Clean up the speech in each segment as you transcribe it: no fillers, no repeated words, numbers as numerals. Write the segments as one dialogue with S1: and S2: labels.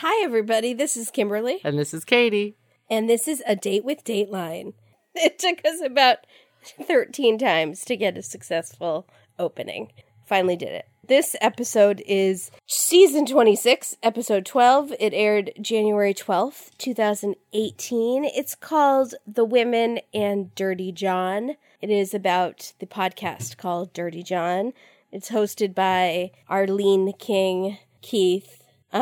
S1: Hi, everybody. This is Kimberly.
S2: And this is Katie.
S1: And this is A Date with Dateline. It took us about 13 times to get a successful opening. Finally did it. This episode is season 26, episode 12. It aired January 12th, 2018. It's called The Women and Dirty John. It is about the podcast called Dirty John. It's hosted by Arlene King, Keith.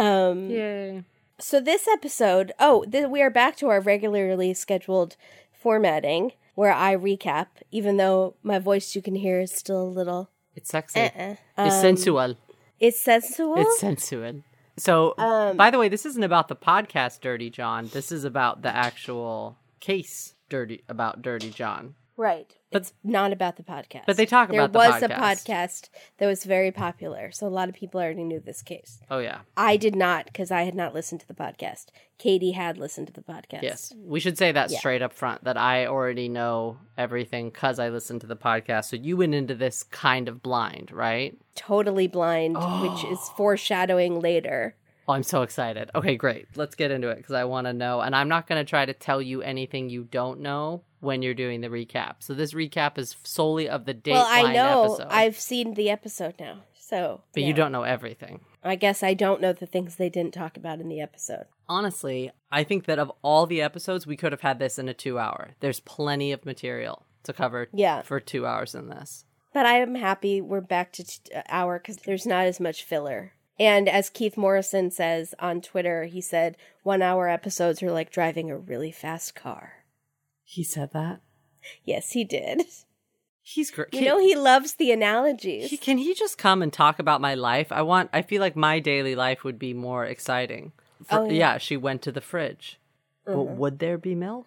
S2: Yay.
S1: So this episode, we are back to our regularly scheduled formatting where I recap, even though my voice you can hear is still a little...
S2: It's sexy. It's sensual.
S1: It's sensual?
S2: It's sensual. So, by the way, this isn't about the podcast Dirty John. This is about the actual case about Dirty John.
S1: Right. It's not about the podcast.
S2: But they talk about the podcast.
S1: There was a podcast that was very popular, so a lot of people already knew this case.
S2: Oh, yeah.
S1: I did not, because I had not listened to the podcast. Katie had listened to the podcast.
S2: Yes. We should say that straight up front, that I already know everything because I listened to the podcast. So you went into this kind of blind, right?
S1: Totally blind, which is foreshadowing later.
S2: Oh, I'm so excited. Okay, great. Let's get into it because I want to know. And I'm not going to try to tell you anything you don't know when you're doing the recap. So this recap is solely of the Dateline episode.
S1: Well, I know. I've seen the episode now.
S2: But you don't know everything.
S1: I guess I don't know the things they didn't talk about in the episode.
S2: Honestly, I think that of all the episodes, we could have had this in a 2-hour. There's plenty of material to cover for 2 hours in this.
S1: But I am happy we're back to an hour because there's not as much filler. And as Keith Morrison says on Twitter, he said 1-hour episodes are like driving a really fast car.
S2: He said that?
S1: Yes, he did.
S2: He's great.
S1: You know, he loves the analogies.
S2: Can he just come and talk about my life? I feel like my daily life would be more exciting. She went to the fridge. But would there be milk?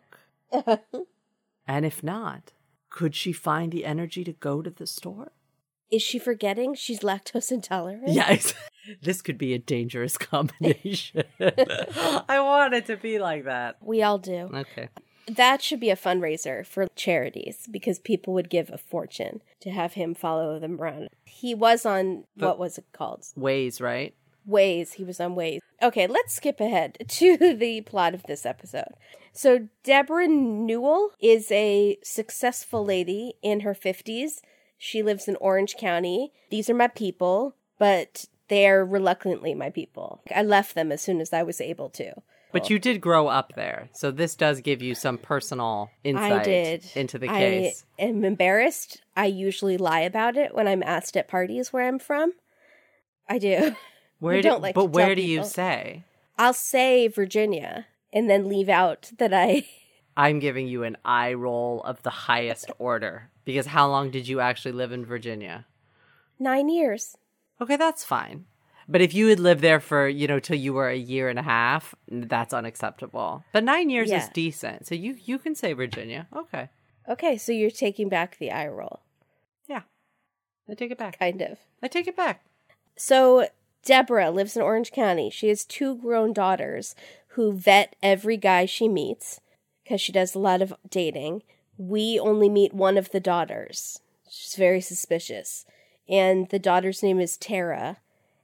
S2: And if not, could she find the energy to go to the store?
S1: Is she forgetting she's lactose intolerant?
S2: Yes. This could be a dangerous combination. I want it to be like that.
S1: We all do.
S2: Okay.
S1: That should be a fundraiser for charities because people would give a fortune to have him follow them around. He was on, what was it called?
S2: Waze, right?
S1: Waze. He was on Waze. Okay, let's skip ahead to the plot of this episode. So Deborah Newell is a successful lady in her 50s. She lives in Orange County. These are my people, but they're reluctantly my people. I left them as soon as I was able to.
S2: But you did grow up there, so this does give you some personal insight into the case.
S1: I am embarrassed. I usually lie about it when I'm asked at parties where I'm from. I do.
S2: Where do you say?
S1: I'll say Virginia and then leave out that
S2: I'm giving you an eye roll of the highest order. Because how long did you actually live in Virginia?
S1: 9 years.
S2: Okay, that's fine. But if you had lived there for, till you were a year and a half, that's unacceptable. But 9 years is decent. So you can say Virginia. Okay.
S1: Okay, so you're taking back the eye roll.
S2: Yeah. I take it back.
S1: Kind of.
S2: I take it back.
S1: So Deborah lives in Orange County. She has 2 grown daughters who vet every guy she meets because she does a lot of dating. We only meet one of the daughters. She's very suspicious. And the daughter's name is Tara.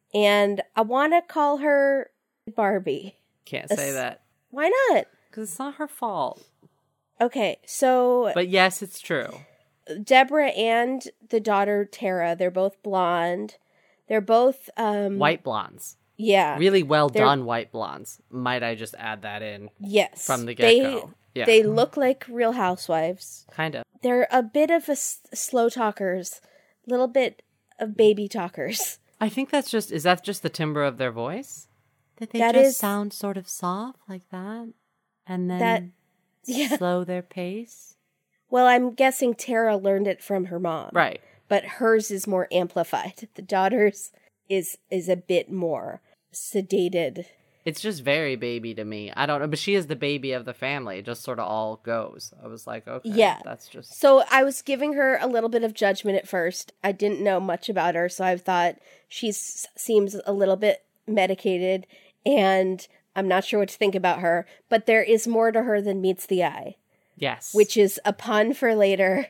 S1: And I want to call her Barbie.
S2: Can't say that.
S1: Why not?
S2: Because it's not her fault.
S1: Okay, so...
S2: But yes, it's true.
S1: Deborah and the daughter Tara, they're both blonde. They're both...
S2: white blondes.
S1: Yeah.
S2: Really well done white blondes. Might I just add that in?
S1: Yes.
S2: From the get-go.
S1: They look like Real Housewives.
S2: Kind of.
S1: They're a bit of slow talkers. A little bit of baby talkers.
S2: I think is that just the timbre of their voice? That they sound sort of soft like that? And then slow their pace?
S1: Well, I'm guessing Tara learned it from her mom.
S2: Right.
S1: But hers is more amplified. The daughter's is a bit more sedated.
S2: It's just very baby to me. I don't know, but she is the baby of the family. It just sort of all goes. I was like, okay, that's just...
S1: So I was giving her a little bit of judgment at first. I didn't know much about her, so I thought she seems a little bit medicated, and I'm not sure what to think about her. But there is more to her than meets the eye.
S2: Yes.
S1: Which is a pun for later,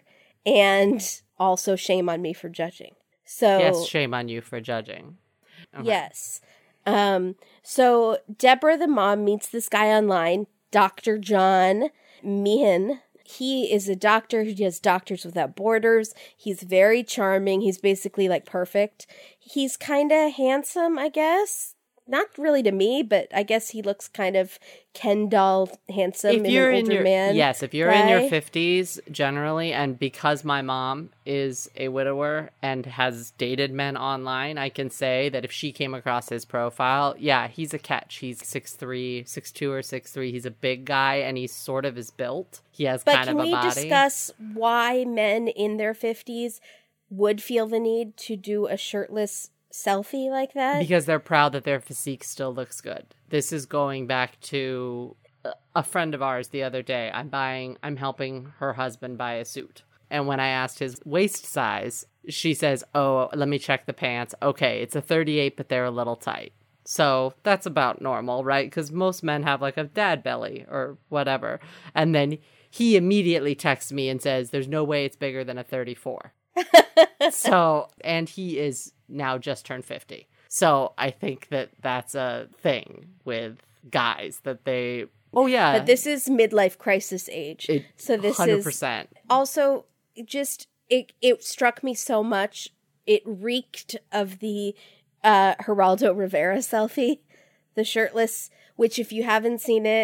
S1: and also shame on me for judging. So
S2: yes, shame on you for judging. Okay.
S1: Yes. So Deborah, the mom, meets this guy online, Dr. John Meehan. He is a doctor who does Doctors Without Borders. He's very charming. He's basically like perfect. He's kind of handsome, I guess. Not really to me, but I guess he looks kind of Ken doll handsome in an older man.
S2: Yes, if you're in your 50s generally, and because my mom is a widower and has dated men online, I can say that if she came across his profile, yeah, he's a catch. He's 6'3", 6'2", or 6'3". He's a big guy, and he sort of is built. He has kind of a body.
S1: But can we discuss why men in their 50s would feel the need to do a shirtless selfie like that?
S2: Because they're proud that their physique still looks good. This is going back to a friend of ours the other day. I'm helping her husband buy a suit. And when I asked his waist size, she says, oh, let me check the pants. Okay, it's a 38, but they're a little tight. So that's about normal, right? Because most men have like a dad belly or whatever. And then he immediately texts me and says, there's no way it's bigger than a 34. So, and he is now just turned 50. So I think that that's a thing with guys that they, oh yeah.
S1: But this is midlife crisis age. So this
S2: 100%.
S1: Is also just, it struck me so much. It reeked of the Geraldo Rivera selfie, the shirtless, which if you haven't seen it,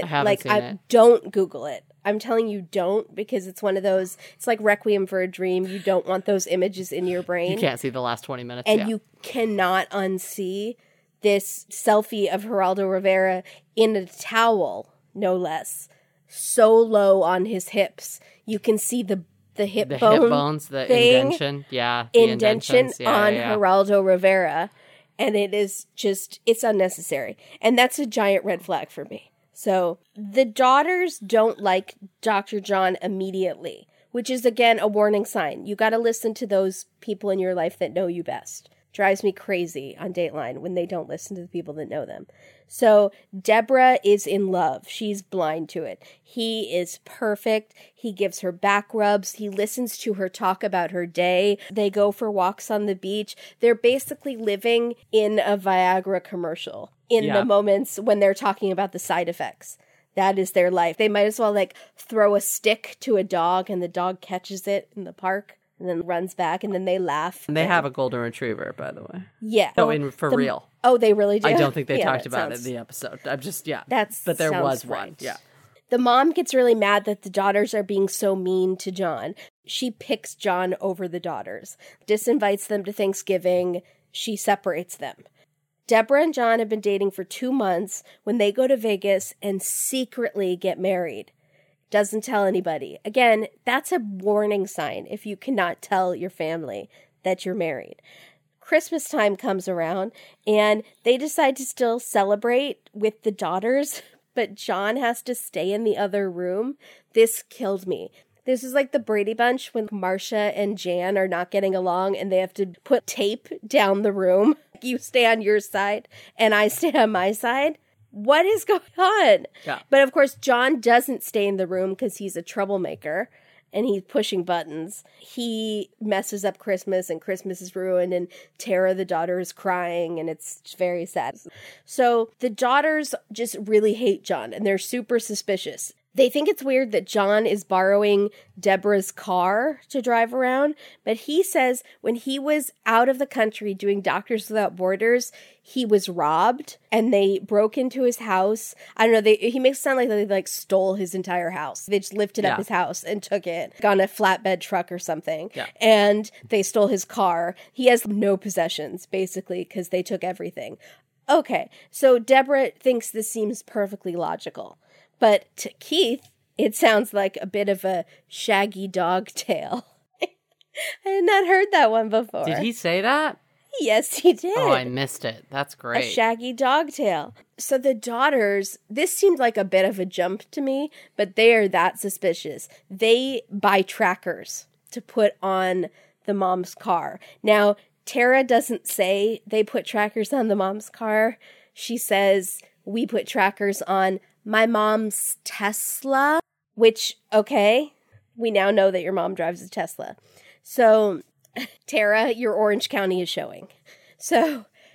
S1: don't Google it. I'm telling you, don't, because it's one of those, it's like Requiem for a Dream. You don't want those images in your brain.
S2: You can't see the last 20 minutes.
S1: And you cannot unsee this selfie of Geraldo Rivera in a towel, no less, so low on his hips. You can see the hip bones,
S2: the indention. Yeah. The
S1: indention on Geraldo Rivera. And it is just, it's unnecessary. And that's a giant red flag for me. So the daughters don't like Dr. John immediately, which is, again, a warning sign. You got to listen to those people in your life that know you best. Drives me crazy on Dateline when they don't listen to the people that know them. So Deborah is in love. She's blind to it. He is perfect. He gives her back rubs. He listens to her talk about her day. They go for walks on the beach. They're basically living in a Viagra commercial in the moments when they're talking about the side effects. That is their life. They might as well like throw a stick to a dog and the dog catches it in the park and then runs back and then they laugh.
S2: And they have a golden retriever, by the way.
S1: Yeah.
S2: So for real.
S1: Oh, they really do?
S2: I don't think they talked about it in the episode. I'm just, but there was one. Yeah.
S1: The mom gets really mad that the daughters are being so mean to John. She picks John over the daughters, disinvites them to Thanksgiving. She separates them. Deborah and John have been dating for 2 months when they go to Vegas and secretly get married. Doesn't tell anybody. Again, that's a warning sign if you cannot tell your family that you're married. Christmas time comes around and they decide to still celebrate with the daughters, but John has to stay in the other room. This killed me. This is like the Brady Bunch when Marcia and Jan are not getting along and they have to put tape down the room. You stay on your side and I stay on my side. What is going on?
S2: Yeah.
S1: But of course, John doesn't stay in the room because he's a troublemaker and he's pushing buttons. He messes up Christmas and Christmas is ruined and Tara, the daughter, is crying and it's very sad. So the daughters just really hate John and they're super suspicious. They think it's weird that John is borrowing Deborah's car to drive around, but he says when he was out of the country doing Doctors Without Borders, he was robbed and they broke into his house. I don't know, he makes it sound like they stole his entire house. They just lifted up his house and took it on a flatbed truck or something.
S2: Yeah.
S1: And they stole his car. He has no possessions, basically, because they took everything. Okay, so Deborah thinks this seems perfectly logical. But to Keith, it sounds like a bit of a Shaggy dog tale. I had not heard that one before.
S2: Did he say that?
S1: Yes, he did.
S2: Oh, I missed it. That's great.
S1: A Shaggy dog tale. So the daughters, this seemed like a bit of a jump to me, but they are that suspicious. They buy trackers to put on the mom's car. Now, Tara doesn't say they put trackers on the mom's car. She says, we put trackers on my mom's Tesla, which, okay, we now know that your mom drives a Tesla. So, Tara, your Orange County is showing. So,
S2: yeah,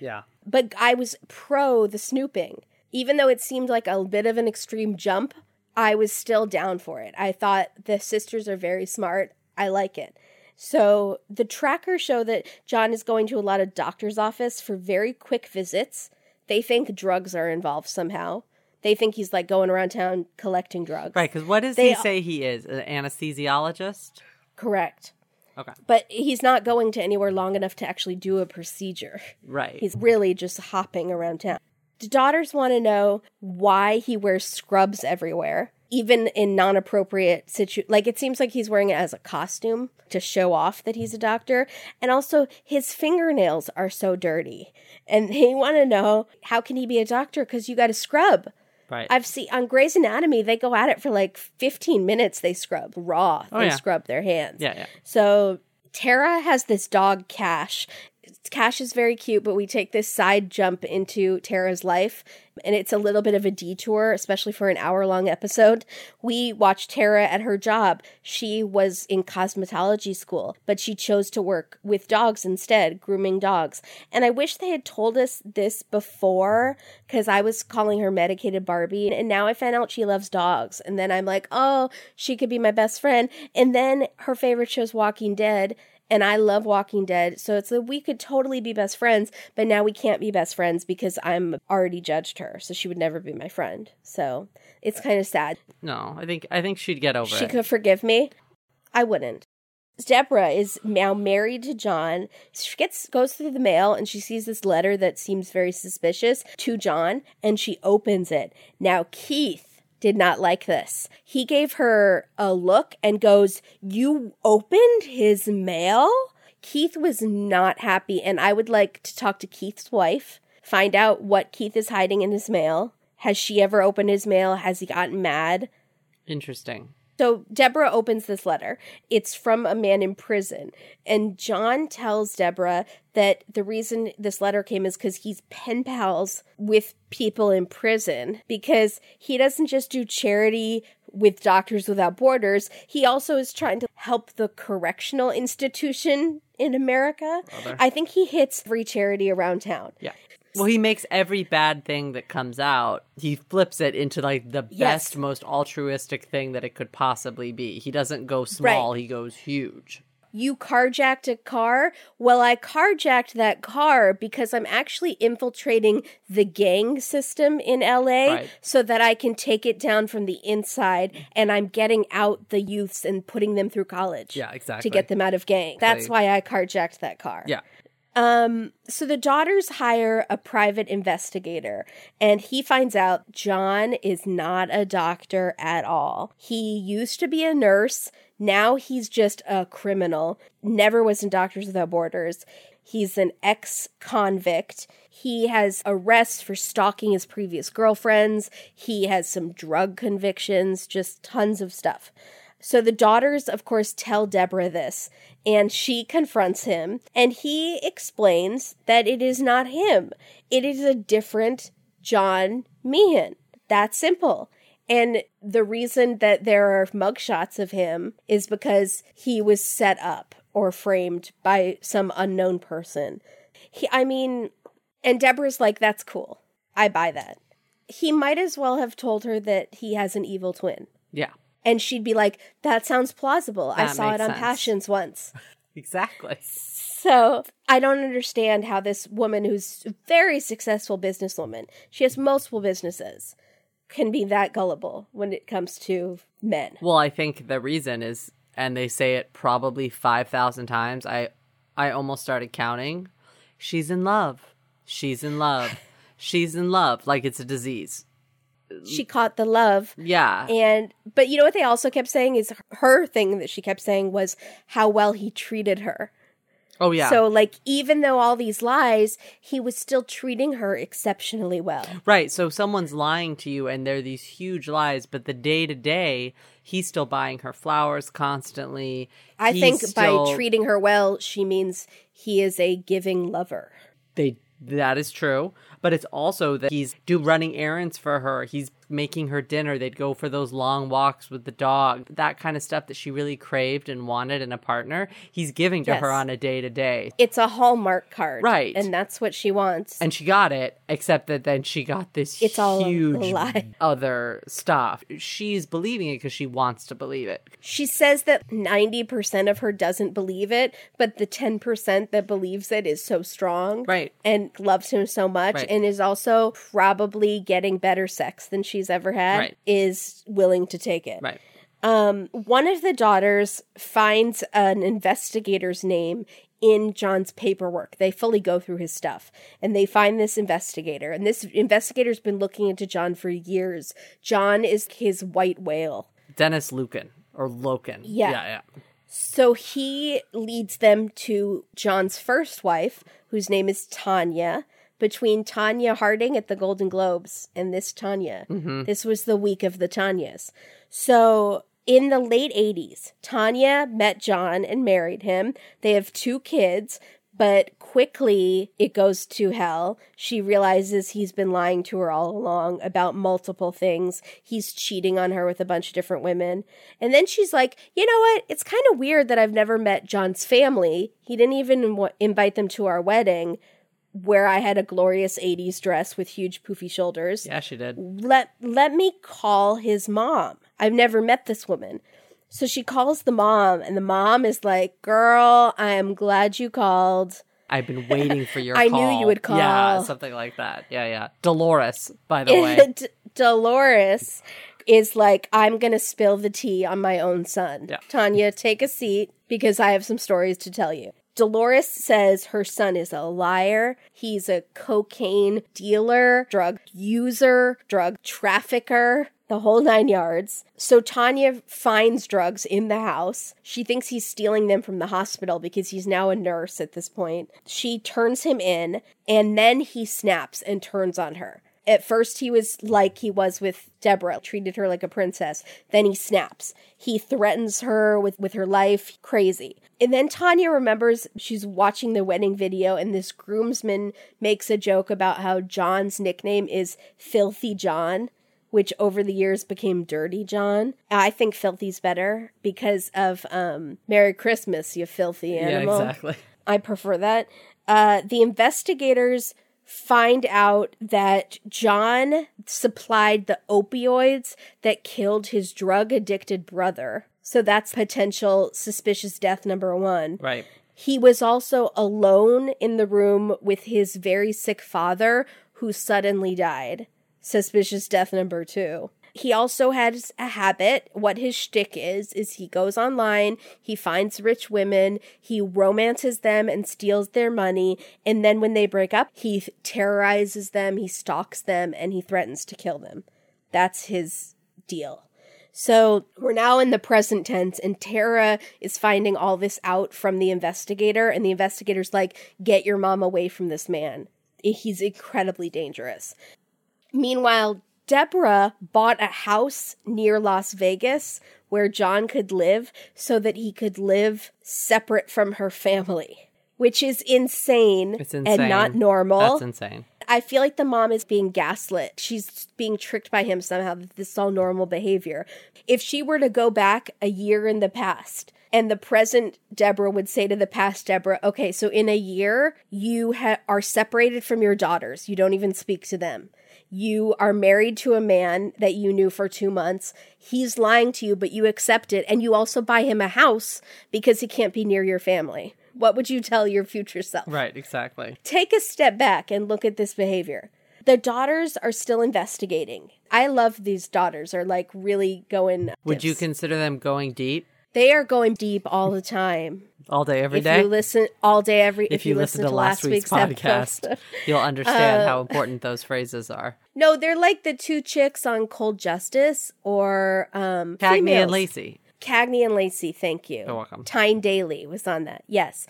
S1: But I was pro the snooping. Even though it seemed like a bit of an extreme jump, I was still down for it. I thought the sisters are very smart. I like it. So the trackers show that John is going to a lot of doctor's office for very quick visits. They think drugs are involved somehow. They think he's like going around town collecting drugs.
S2: Right, because what does he say he is? An anesthesiologist?
S1: Correct.
S2: Okay.
S1: But he's not going to anywhere long enough to actually do a procedure.
S2: Right.
S1: He's really just hopping around town. The daughters want to know why he wears scrubs everywhere, even in non-appropriate situations. Like, it seems like he's wearing it as a costume to show off that he's a doctor. And also, his fingernails are so dirty. And they want to know, how can he be a doctor? Because you got to scrub.
S2: Right.
S1: I've seen on Grey's Anatomy, they go at it for like 15 minutes. They scrub raw. They scrub their hands.
S2: Yeah.
S1: So Tara has this dog, Cash. Cash is very cute, but we take this side jump into Tara's life, and it's a little bit of a detour, especially for an hour-long episode. We watch Tara at her job. She was in cosmetology school, but she chose to work with dogs instead, grooming dogs. And I wish they had told us this before, because I was calling her Medicated Barbie, and now I found out she loves dogs. And then I'm like, oh, she could be my best friend. And then her favorite show is Walking Dead, and I love Walking Dead, so it's like we could totally be best friends, but now we can't be best friends because I'm already judged her, so she would never be my friend. So it's kind of sad.
S2: No, I think she'd get over it.
S1: She could forgive me. I wouldn't. Deborah is now married to John. She goes through the mail and she sees this letter that seems very suspicious to John, and she opens it. Now Keith did not like this. He gave her a look and goes, "You opened his mail?" Keith was not happy, and I would like to talk to Keith's wife, find out what Keith is hiding in his mail. Has she ever opened his mail? Has he gotten mad?
S2: Interesting.
S1: So Deborah opens this letter. It's from a man in prison. And John tells Deborah that the reason this letter came is because he's pen pals with people in prison. Because he doesn't just do charity with Doctors Without Borders. He also is trying to help the correctional institution in America. I think he hits every charity around town.
S2: Yeah. Well, he makes every bad thing that comes out, he flips it into like the best, most altruistic thing that it could possibly be. He doesn't go small, he goes huge.
S1: You carjacked a car? Well, I carjacked that car because I'm actually infiltrating the gang system in LA so that I can take it down from the inside, and I'm getting out the youths and putting them through college.
S2: Yeah, exactly.
S1: To get them out of gang. That's why I carjacked that car.
S2: Yeah.
S1: So the daughters hire a private investigator, and he finds out John is not a doctor at all. He used to be a nurse. Now he's just a criminal. Never was in Doctors Without Borders. He's an ex-convict. He has arrests for stalking his previous girlfriends. He has some drug convictions, just tons of stuff. So the daughters, of course, tell Deborah this, and she confronts him, and he explains that it is not him. It is a different John Meehan. That's simple. And the reason that there are mugshots of him is because he was set up or framed by some unknown person. And Deborah's like, that's cool. I buy that. He might as well have told her that he has an evil twin.
S2: Yeah.
S1: And she'd be like, that sounds plausible. I saw it on
S2: sense.
S1: Passions once.
S2: Exactly.
S1: So I don't understand how this woman, who's a very successful businesswoman, she has multiple businesses, can be that gullible when it comes to men.
S2: Well, I think the reason is, and they say it probably 5,000 times, I almost started counting, she's in love. She's in love. She's in love. Like it's a disease.
S1: She caught the love.
S2: Yeah.
S1: But you know what they also kept saying is her thing that she kept saying was how well he treated her.
S2: Oh, yeah.
S1: So, like, even though all these lies, he was still treating her exceptionally well.
S2: Right. So someone's lying to you and they're these huge lies, but the day to day, he's still buying her flowers constantly.
S1: I think by treating her well, she means he is a giving lover.
S2: That is true. but it's also that he's running errands for her. He's making her dinner. They'd go for those long walks with the dog. That kind of stuff that she really craved and wanted in a partner, he's giving to her on a day-to-day.
S1: It's a Hallmark card.
S2: Right.
S1: And that's what she wants.
S2: And she got it, except that then she got this
S1: It's all
S2: huge
S1: a lie.
S2: other stuff. She's believing it because she wants to believe it.
S1: She says that 90% of her doesn't believe it, but the 10% that believes it is so strong.
S2: Right.
S1: And loves him so much,
S2: Right.
S1: and is also probably getting better sex than she's ever had,
S2: Right.
S1: is willing to take it.
S2: Right.
S1: One of the daughters finds an investigator's name in John's paperwork. They fully go through his stuff, and they find this investigator. And this investigator's been looking into John for years. John is his white whale.
S2: Dennis Lucan, or Loken.
S1: Yeah.
S2: Yeah.
S1: So he leads them to John's first wife, whose name is Tanya. Between Tanya Harding at the Golden Globes and this Tanya.
S2: Mm-hmm.
S1: This was the week of the Tanyas. So in the late 80s, Tanya met John and married him. They have 2 kids, but quickly it goes to hell. She realizes he's been lying to her all along about multiple things. He's cheating on her with a bunch of different women. And then she's like, you know what? It's kind of weird that I've never met John's family. He didn't even invite them to our wedding, where I had a glorious 80s dress with huge poofy shoulders.
S2: Yeah, she did.
S1: Let me call his mom. I've never met this woman. So she calls the mom, and the mom is like, girl, I am glad you called.
S2: I've been waiting for your
S1: I
S2: call.
S1: knew you would call.
S2: Yeah, something like that. Yeah. Dolores, by the way.
S1: Dolores is like, I'm going to spill the tea on my own son.
S2: Yeah.
S1: Tanya, take a seat because I have some stories to tell you. Dolores says her son is a liar. He's a cocaine dealer, drug user, drug trafficker, the whole 9 yards. So Tanya finds drugs in the house. She thinks he's stealing them from the hospital because he's now a nurse at this point. She turns him in, and then he snaps and turns on her. At first, he was like he was with Deborah, treated her like a princess. Then he snaps. He threatens her with her life. Crazy. And then Tanya remembers she's watching the wedding video, and this groomsman makes a joke about how John's nickname is Filthy John, which over the years became Dirty John. I think Filthy's better because of Merry Christmas, you filthy animal.
S2: Yeah, exactly.
S1: I prefer that. The investigators find out that John supplied the opioids that killed his drug-addicted brother. So that's potential suspicious death number 1.
S2: Right.
S1: He was also alone in the room with his very sick father, who suddenly died. Suspicious death number 2. He also has a habit. What his shtick is he goes online, he finds rich women, he romances them and steals their money, and then when they break up, he terrorizes them, he stalks them, and he threatens to kill them. That's his deal. So we're now in the present tense, and Tara is finding all this out from the investigator, and the investigator's like, get your mom away from this man. He's incredibly dangerous. Meanwhile, Deborah bought a house near Las Vegas where John could live so that he could live separate from her family, which is insane.
S2: It's insane.
S1: And not normal.
S2: That's insane.
S1: I feel like the mom is being gaslit. She's being tricked by him somehow that this is all normal behavior. If she were to go back a year in the past, and the present Deborah would say to the past Deborah, okay, so in a year, you are separated from your daughters. You don't even speak to them. You are married to a man that you knew for 2 months. He's lying to you, but you accept it. And you also buy him a house because he can't be near your family. What would you tell your future self?
S2: Right, exactly.
S1: Take a step back and look at this behavior. The daughters are still investigating. I love these daughters are like really going.
S2: Would you consider them going deep?
S1: They are going deep all the time.
S2: All day, every day?
S1: If you listen all day,
S2: if you listen to last week's podcast, you'll understand how important those phrases are.
S1: No, they're like the 2 chicks on Cold Justice or
S2: Cagney and Lacey.
S1: Cagney and Lacey, thank you.
S2: You're welcome.
S1: Tyne Daly was on that, yes.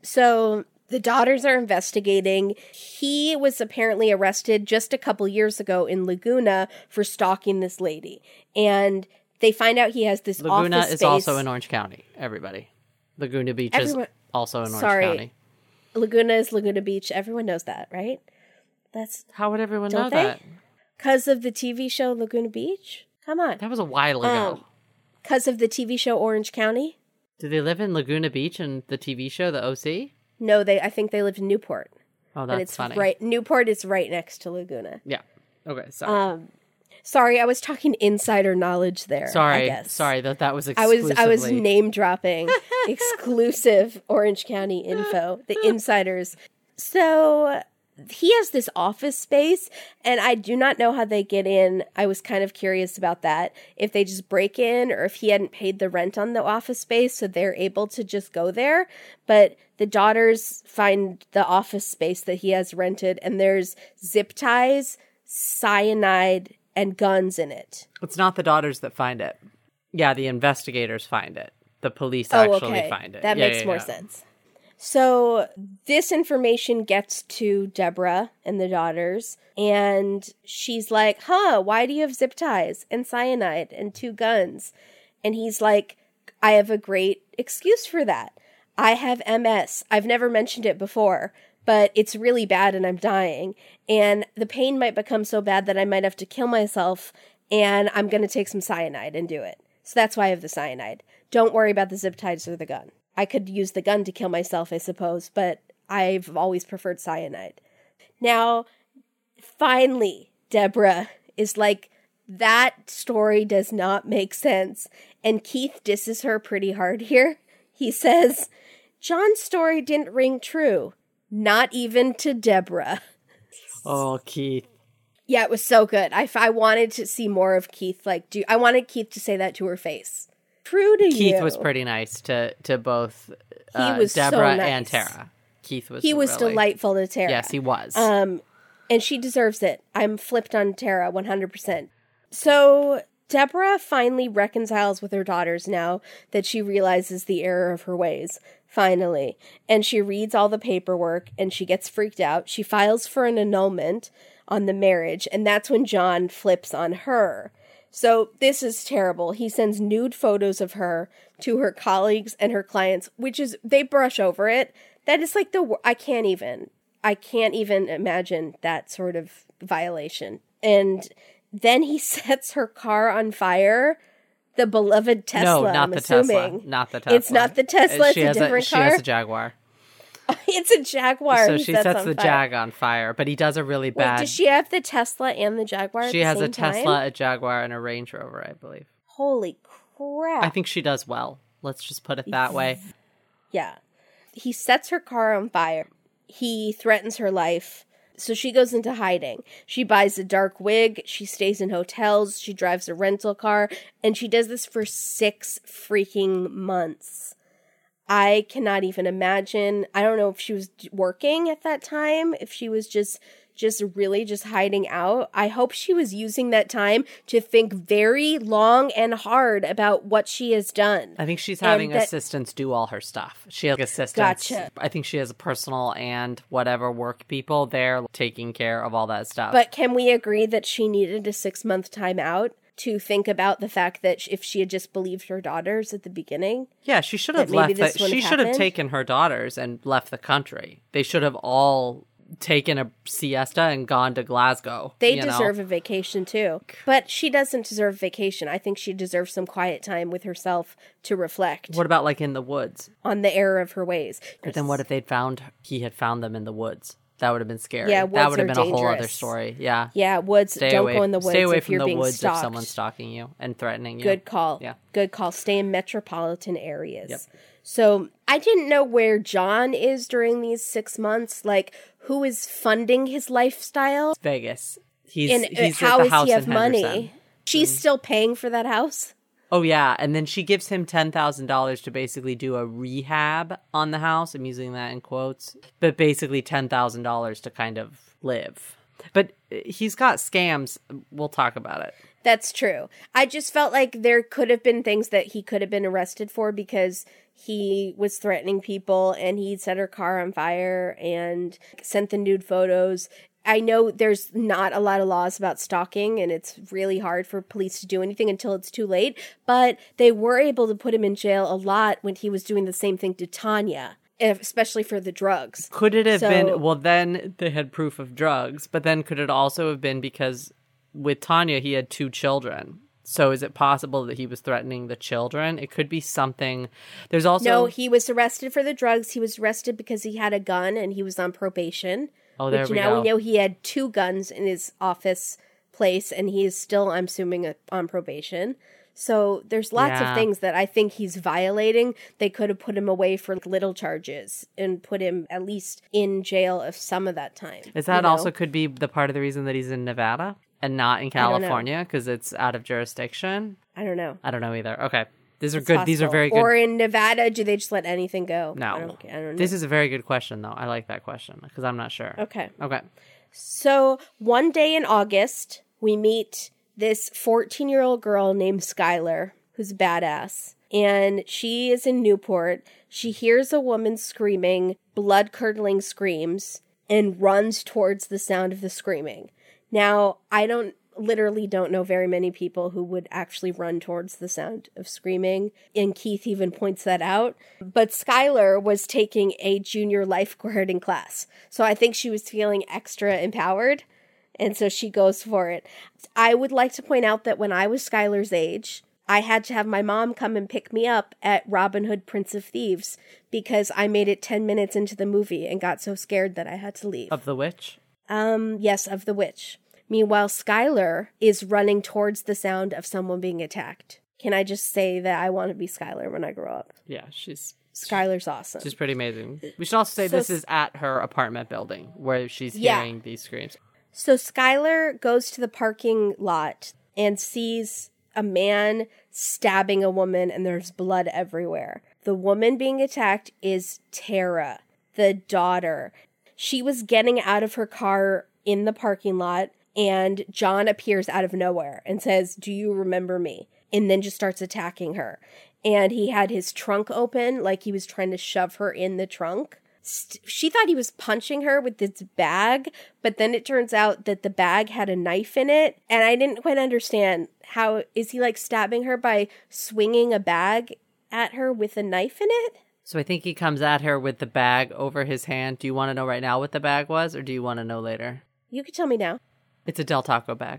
S1: So the daughters are investigating. He was apparently arrested just a couple years ago in Laguna for stalking this lady. And they find out he has this
S2: Laguna
S1: office
S2: is
S1: space.
S2: also in Orange County, everybody. Laguna Beach is also in Orange County.
S1: Laguna is Laguna Beach. Everyone knows that, right?
S2: How would everyone know
S1: Don't they?
S2: that?
S1: Because of the TV show Laguna Beach? Come on.
S2: That was a while ago.
S1: Because of the TV show Orange County?
S2: Do they live in Laguna Beach in the TV show, the OC?
S1: No, I think they lived in Newport.
S2: Oh, that's funny.
S1: Right. Newport is right next to Laguna.
S2: Yeah. Okay, sorry.
S1: Sorry, I was talking insider knowledge there.
S2: Sorry,
S1: I guess.
S2: sorry that was exclusively.
S1: I was name dropping exclusive Orange County info, the insiders. So he has this office space, and I do not know how they get in. I was kind of curious about that. If they just break in, or if he hadn't paid the rent on the office space, so they're able to just go there. But the daughters find the office space that he has rented, and there's zip ties, cyanide, and guns in it.
S2: It's not the daughters that find it. Yeah, the investigators find it. The police actually find it.
S1: That makes more sense. So this information gets to Deborah and the daughters, and she's like, why do you have zip ties and cyanide and 2 guns? And he's like, I have a great excuse for that. I have MS. I've never mentioned it before, but it's really bad and I'm dying. And the pain might become so bad that I might have to kill myself, and I'm going to take some cyanide and do it. So that's why I have the cyanide. Don't worry about the zip ties or the gun. I could use the gun to kill myself, I suppose, but I've always preferred cyanide. Now, finally, Deborah is like, that story does not make sense. And Keith disses her pretty hard here. He says, John's story didn't ring true. Not even to Deborah.
S2: Oh, Keith.
S1: Yeah, it was so good. I wanted to see more of Keith. I wanted Keith to say that to her face. True to you.
S2: Keith was pretty nice to both Deborah
S1: so nice.
S2: and Tara. Keith was
S1: delightful to Tara.
S2: Yes, he was.
S1: And she deserves it. I'm flipped on Tara 100%. So Deborah finally reconciles with her daughters now that she realizes the error of her ways. Finally. And she reads all the paperwork and she gets freaked out. She files for an annulment on the marriage, and that's when John flips on her. So this is terrible. He sends nude photos of her to her colleagues and her clients, which is, they brush over it. That is like I can't even imagine that sort of violation. And then he sets her car on fire. The beloved Tesla,
S2: not
S1: I'm
S2: the
S1: assuming.
S2: Tesla. Not the Tesla.
S1: It's not the Tesla, it's a different car.
S2: She has a Jaguar.
S1: It's a Jaguar.
S2: So she sets the Jag on fire, but he does a really bad...
S1: Wait, does she have the Tesla and the Jaguar
S2: She has a
S1: time?
S2: Tesla, a Jaguar, and a Range Rover, I believe.
S1: Holy crap.
S2: I think she does well. Let's just put it that way.
S1: Yeah. He sets her car on fire. He threatens her life. So she goes into hiding. She buys a dark wig. She stays in hotels. She drives a rental car. And she does this for 6 freaking months. I cannot even imagine. I don't know if she was working at that time, if she was just really just hiding out. I hope she was using that time to think very long and hard about what she has done.
S2: I think she's having assistants do all her stuff. She has assistants.
S1: Gotcha.
S2: I think she has a personal and whatever work people there taking care of all that stuff.
S1: But can we agree that she needed a 6-month time out to think about the fact that if she had just believed her daughters at the beginning?
S2: Yeah, she should have left. She should have taken her daughters and left the country. They should have all taken a siesta and gone to Glasgow.
S1: They deserve a vacation too. But she doesn't deserve vacation. I think she deserves some quiet time with herself to reflect.
S2: What about like in the woods?
S1: On the error of her ways.
S2: But then what if he had found them in the woods? That would have been scary.
S1: Yeah,
S2: that would have been
S1: dangerous.
S2: A whole other story. Yeah.
S1: Yeah, woods. Don't go in the woods.
S2: Stay away
S1: if
S2: from
S1: you're
S2: the
S1: being
S2: woods
S1: stalked.
S2: if someone's stalking you and threatening you.
S1: Good call.
S2: Yeah.
S1: Good call. Stay in metropolitan areas.
S2: Yep.
S1: So I didn't know where John is during these 6 months. Like, who is funding his lifestyle?
S2: It's Vegas. He's
S1: how
S2: at the
S1: does
S2: house
S1: he have
S2: in
S1: money?
S2: Henderson.
S1: She's still paying for that house?
S2: Oh, yeah. And then she gives him $10,000 to basically do a rehab on the house. I'm using that in quotes. But basically $10,000 to kind of live. But he's got scams. We'll talk about it.
S1: That's true. I just felt like there could have been things that he could have been arrested for because he was threatening people and he set her car on fire and sent the nude photos. I know there's not a lot of laws about stalking and it's really hard for police to do anything until it's too late, but they were able to put him in jail a lot when he was doing the same thing to Tanya. especially for the drugs.
S2: Could it have been, well, then they had proof of drugs, but then could it also have been because with Tanya, he had 2 children. So is it possible that he was threatening the children? It could be something. There's also...
S1: No, he was arrested for the drugs. He was arrested because he had a gun and he was on probation.
S2: Oh, there we
S1: now
S2: go.
S1: We know he had 2 guns in his office place, and he is still, I'm assuming, on probation. So there's lots of things that I think he's violating. They could have put him away for little charges and put him at least in jail of some of that time.
S2: Is that also could be the part of the reason that he's in Nevada and not in California because it's out of jurisdiction?
S1: I don't know.
S2: I don't know either. Okay. These are good. Possible. These are very good.
S1: Or in Nevada, do they just let anything go?
S2: No.
S1: I don't know.
S2: This is a very good question, though. I like that question because I'm not sure.
S1: Okay.
S2: So
S1: one day in August, we meet this 14-year-old girl named Skylar, who's badass. And she is in Newport. She hears a woman screaming, blood-curdling screams, and runs towards the sound of the screaming. Now, I literally don't know very many people who would actually run towards the sound of screaming. And Keith even points that out. But Skylar was taking a junior lifeguarding class. So I think she was feeling extra empowered. And so she goes for it. I would like to point out that when I was Skylar's age, I had to have my mom come and pick me up at Robin Hood, Prince of Thieves, because I made it 10 minutes into the movie and got so scared that I had to leave.
S2: Of the witch?
S1: Yes, of the witch. Meanwhile, Skylar is running towards the sound of someone being attacked. Can I just say that I want to be Skylar when I grow up?
S2: Yeah,
S1: Skylar's awesome.
S2: She's pretty amazing. We should also say this is at her apartment building where she's hearing these screams.
S1: So Skylar goes to the parking lot and sees a man stabbing a woman, and there's blood everywhere. The woman being attacked is Tara, the daughter. She was getting out of her car in the parking lot, and John appears out of nowhere and says, "Do you remember me?" And then just starts attacking her. And he had his trunk open, like he was trying to shove her in the trunk. She thought he was punching her with this bag, but then it turns out that the bag had a knife in it, and I didn't quite understand how is he like stabbing her by swinging a bag at her with a knife in it?
S2: So I think he comes at her with the bag over his hand. Do you want to know right now what the bag was, or do you want to know later?
S1: You can tell me now.
S2: It's a Del Taco bag.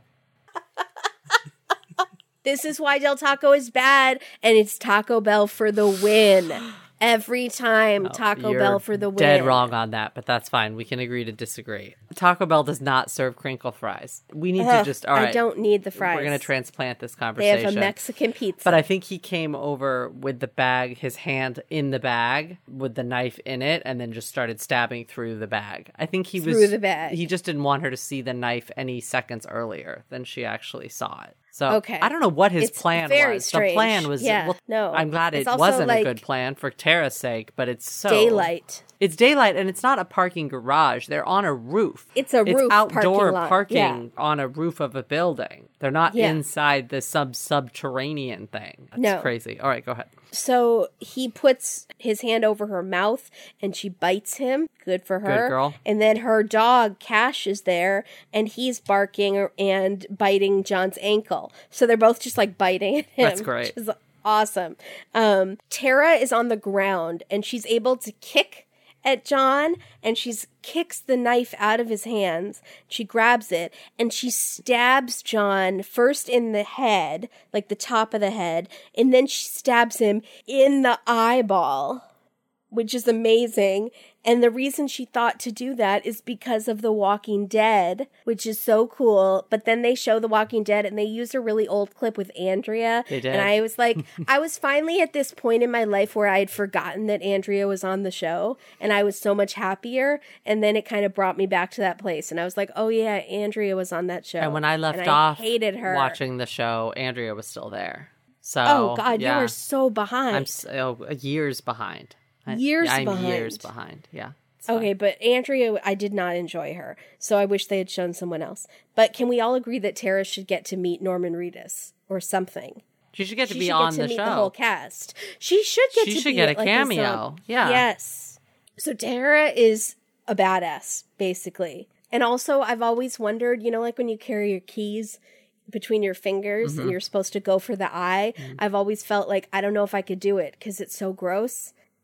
S1: This is why Del Taco is bad, and it's Taco Bell for the win. Every time, Taco Bell for the win.
S2: Dead wrong on that, but that's fine. We can agree to disagree. Taco Bell does not serve crinkle fries. We need to just, all right.
S1: I don't need the fries.
S2: We're going to transplant this conversation.
S1: They have a Mexican pizza.
S2: But I think he came over with the bag, his hand in the bag, with the knife in it, and then just started stabbing through the bag. I think he was...
S1: Through the bag.
S2: He just didn't want her to see the knife any seconds earlier than she actually saw it. So I don't know what his plan was.
S1: Strange.
S2: The plan was,
S1: no.
S2: I'm glad it wasn't a good plan for Tara's sake, but it's so
S1: daylight.
S2: It's daylight, and it's not a parking garage. They're on a roof.
S1: It's roof
S2: outdoor
S1: parking
S2: on a roof of a building. They're not inside the subterranean thing. That's crazy. All right, go ahead.
S1: So he puts his hand over her mouth, and she bites him. Good for her.
S2: Good girl.
S1: And then her dog, Cash, is there, and he's barking and biting John's ankle. So they're both just like biting at him.
S2: That's great.
S1: Which is awesome. Tara is on the ground, and she's able to kick at John, and she kicks the knife out of his hands. She grabs it, and she stabs John first in the head, like the top of the head, and then she stabs him in the eyeball, which is amazing. And the reason she thought to do that is because of The Walking Dead, which is so cool. But then they show The Walking Dead, and they use a really old clip with Andrea.
S2: They did.
S1: And I was like, I was finally at this point in my life where I had forgotten that Andrea was on the show, and I was so much happier. And then it kind of brought me back to that place. And I was like, oh yeah, Andrea was on that show.
S2: And when I left off hated her. Watching the show, Andrea was still there. So,
S1: oh God, you were so behind.
S2: I'm years behind. I'm years behind. Yeah.
S1: Okay, but Andrea, I did not enjoy her, so I wish they had shown someone else. But can we all agree that Tara should get to meet Norman Reedus or something?
S2: She should get to be on the show.
S1: The whole cast. She should get
S2: to get a cameo. Yeah.
S1: Yes. So Tara is a badass, basically. And also, I've always wondered, like when you carry your keys between your fingers and you're supposed to go for the eye, I've always felt like I don't know if I could do it because it's so gross.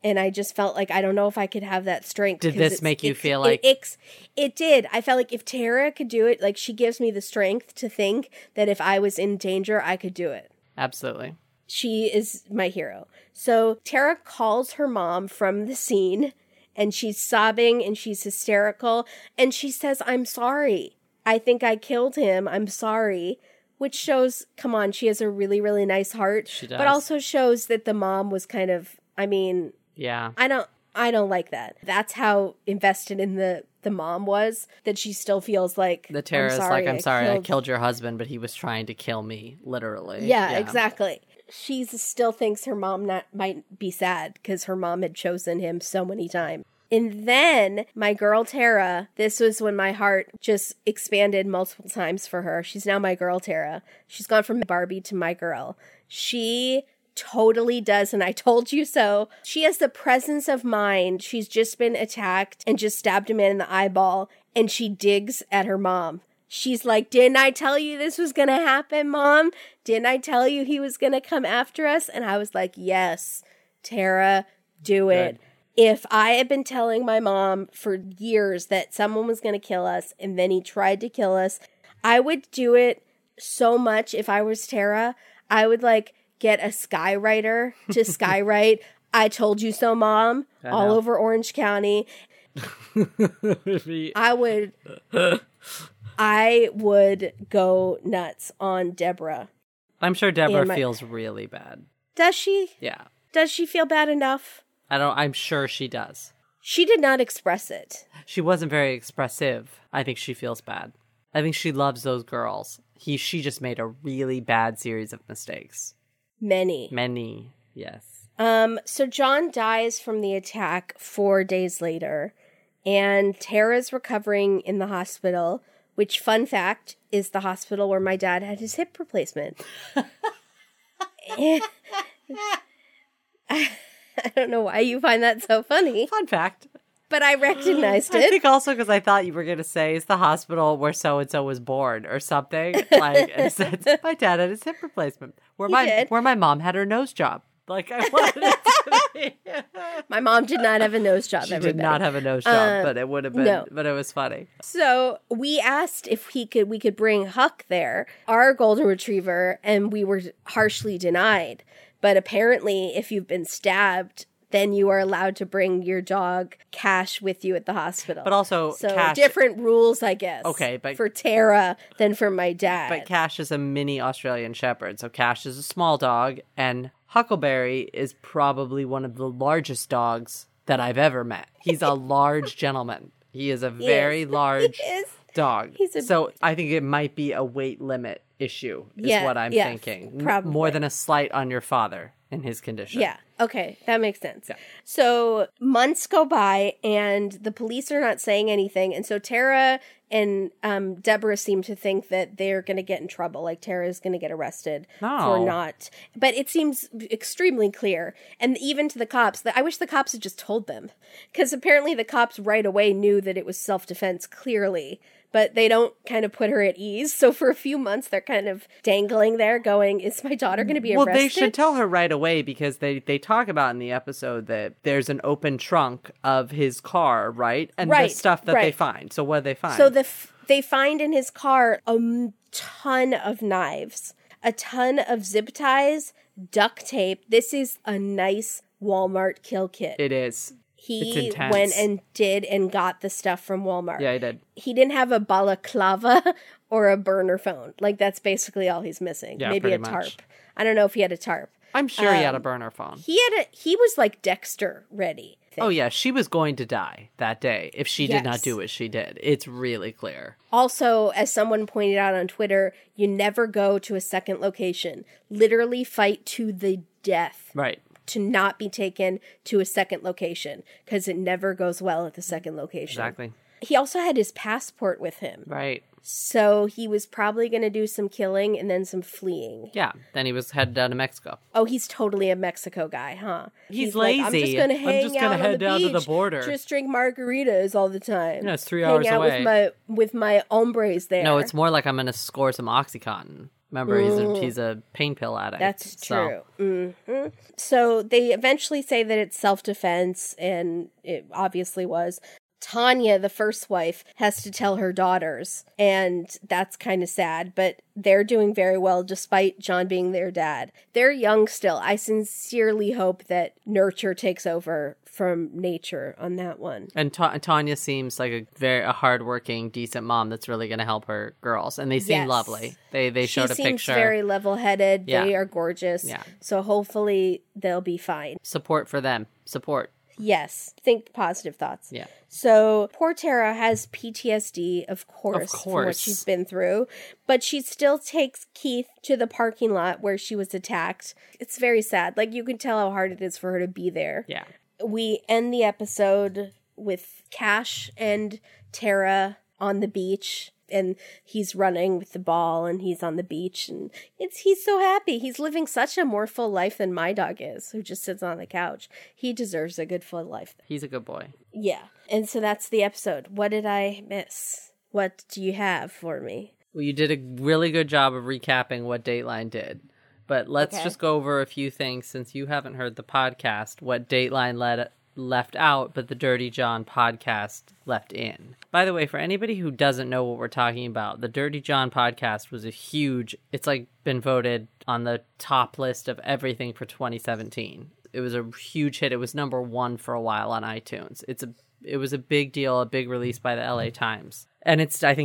S1: And I just felt like, I don't know if I could have that strength.
S2: Did this make you feel like...
S1: It did. I felt like if Tara could do it, like she gives me the strength to think that if I was in danger, I could do it.
S2: Absolutely.
S1: She is my hero. So Tara calls her mom from the scene and she's sobbing and she's hysterical. And she says, I'm sorry. I think I killed him. I'm sorry. Which shows, come on, she has a really, really nice heart.
S2: She does.
S1: But also shows that the mom was kind of, I mean...
S2: Yeah.
S1: I don't like that. That's how invested in the mom was, that she still feels like
S2: the Tara's like, I'm sorry, I killed your husband, but he was trying to kill me, literally.
S1: Yeah, exactly. She still thinks her mom might be sad because her mom had chosen him so many times. And then my girl Tara, this was when my heart just expanded multiple times for her. She's now my girl Tara. She's gone from Barbie to my girl. She totally does, and I told you so. She has the presence of mind. She's just been attacked and just stabbed a man in the eyeball, and she digs at her mom. She's like, didn't I tell you this was going to happen, Mom? Didn't I tell you he was going to come after us? And I was like, yes, Tara, do it. If I had been telling my mom for years that someone was going to kill us and then he tried to kill us, I would do it so much if I was Tara. I would get a skywriter to skywrite, I told you so, Mom, all over Orange County. I would go nuts on Deborah.
S2: I'm sure Deborah feels really bad.
S1: Does she?
S2: Yeah.
S1: Does she feel bad enough?
S2: I'm sure she does.
S1: She did not express it.
S2: She wasn't very expressive. I think she feels bad. I think she loves those girls. She just made a really bad series of mistakes. Many, yes.
S1: So John dies from the attack 4 days later, and Tara's recovering in the hospital, which, fun fact, is the hospital where my dad had his hip replacement. I don't know why you find that so funny.
S2: Fun fact.
S1: But I recognized it.
S2: I think also because I thought you were going to say it's the hospital where so-and-so was born or something. And said, my dad had his hip replacement. Where my mom had her nose job. I wanted it to be.
S1: My mom did not have a nose job,
S2: She did not have a nose job, but it would have been,
S1: no.
S2: But it was funny.
S1: So we asked if we could bring Huck there, our golden retriever, and we were harshly denied. But apparently, if you've been stabbed, then you are allowed to bring your dog Cash with you at the hospital.
S2: But also,
S1: so
S2: Cash,
S1: different rules, I guess.
S2: Okay, but
S1: for Tara than for my dad.
S2: But Cash is a mini Australian Shepherd, so Cash is a small dog, and Huckleberry is probably one of the largest dogs that I've ever met. He's a large gentleman. He is a very large dog. So I think it might be a weight limit issue, is what I'm thinking.
S1: Probably.
S2: More than a slight on your father in his condition.
S1: Yeah. Okay. That makes sense.
S2: Yeah.
S1: So months go by and the police are not saying anything. And so Tara and Deborah seem to think that they're going to get in trouble. Like Tara is going to get arrested for not. But it seems extremely clear. And even to the cops, I wish the cops had just told them. Because apparently the cops right away knew that it was self-defense clearly. But they don't kind of put her at ease. So for a few months, they're kind of dangling there going, is my daughter going to be arrested?
S2: Well, they should tell her right away because they talk about in the episode that there's an open trunk of his car, right? And the stuff that they find. So what do they find? So
S1: they find in his car a ton of knives, a ton of zip ties, duct tape. This is a nice Walmart kill kit.
S2: It is.
S1: He went and got the stuff from Walmart.
S2: Yeah, he did.
S1: He didn't have a balaclava or a burner phone. That's basically all he's missing.
S2: Yeah,
S1: maybe a tarp.
S2: Much.
S1: I don't know if he had a tarp.
S2: I'm sure he had a burner phone.
S1: He was like Dexter ready.
S2: Oh yeah, she was going to die that day if she did not do what she did. It's really clear.
S1: Also, as someone pointed out on Twitter, you never go to a second location. Literally fight to the death.
S2: Right.
S1: To not be taken to a second location because it never goes well at the second location.
S2: Exactly.
S1: He also had his passport with him.
S2: Right.
S1: So he was probably going to do some killing and then some fleeing.
S2: Yeah. Then he was headed down to Mexico.
S1: Oh, he's totally a Mexico guy, huh?
S2: He's lazy.
S1: Like, I'm just going to
S2: head down to the border.
S1: Just drink margaritas all the time.
S2: No, it's 3 hours
S1: away. Hang out with my hombres there.
S2: No, it's more like I'm going to score some OxyContin. Remember, he's a pain pill addict.
S1: That's true. Mm-hmm. So they eventually say that it's self-defense, and it obviously was. Tanya, the first wife, has to tell her daughters, and that's kind of sad, but they're doing very well despite John being their dad. They're young still. I sincerely hope that nurture takes over from nature on that one.
S2: And Tanya seems like a hardworking, decent mom that's really going to help her girls, and they seem lovely. They showed a picture.
S1: She seems very level-headed.
S2: Yeah.
S1: They are gorgeous.
S2: Yeah.
S1: So hopefully they'll be fine.
S2: Support for them. Support.
S1: Yes. Think positive thoughts.
S2: Yeah.
S1: So poor Tara has PTSD, of course, from what she's been through, but she still takes Keith to the parking lot where she was attacked. It's very sad. Like, you can tell how hard it is for her to be there.
S2: Yeah.
S1: We end the episode with Cash and Tara on the beach, and he's running with the ball, and he's on the beach, and he's so happy. He's living such a more full life than my dog is, who just sits on the couch. He deserves a good full life.
S2: He's a good boy.
S1: Yeah. And so that's the episode. What did I miss? What do you have for me?
S2: Well, you did a really good job of recapping what Dateline did. But let's just go over a few things, since you haven't heard the podcast, what Dateline left out, but the Dirty John podcast left in. By the way, for anybody who doesn't know what we're talking about, the Dirty John podcast was it's like been voted on the top list of everything for 2017. It was a huge hit. It was number 1 for a while on iTunes. It was a big deal, a big release by the LA Times. And it's, I think,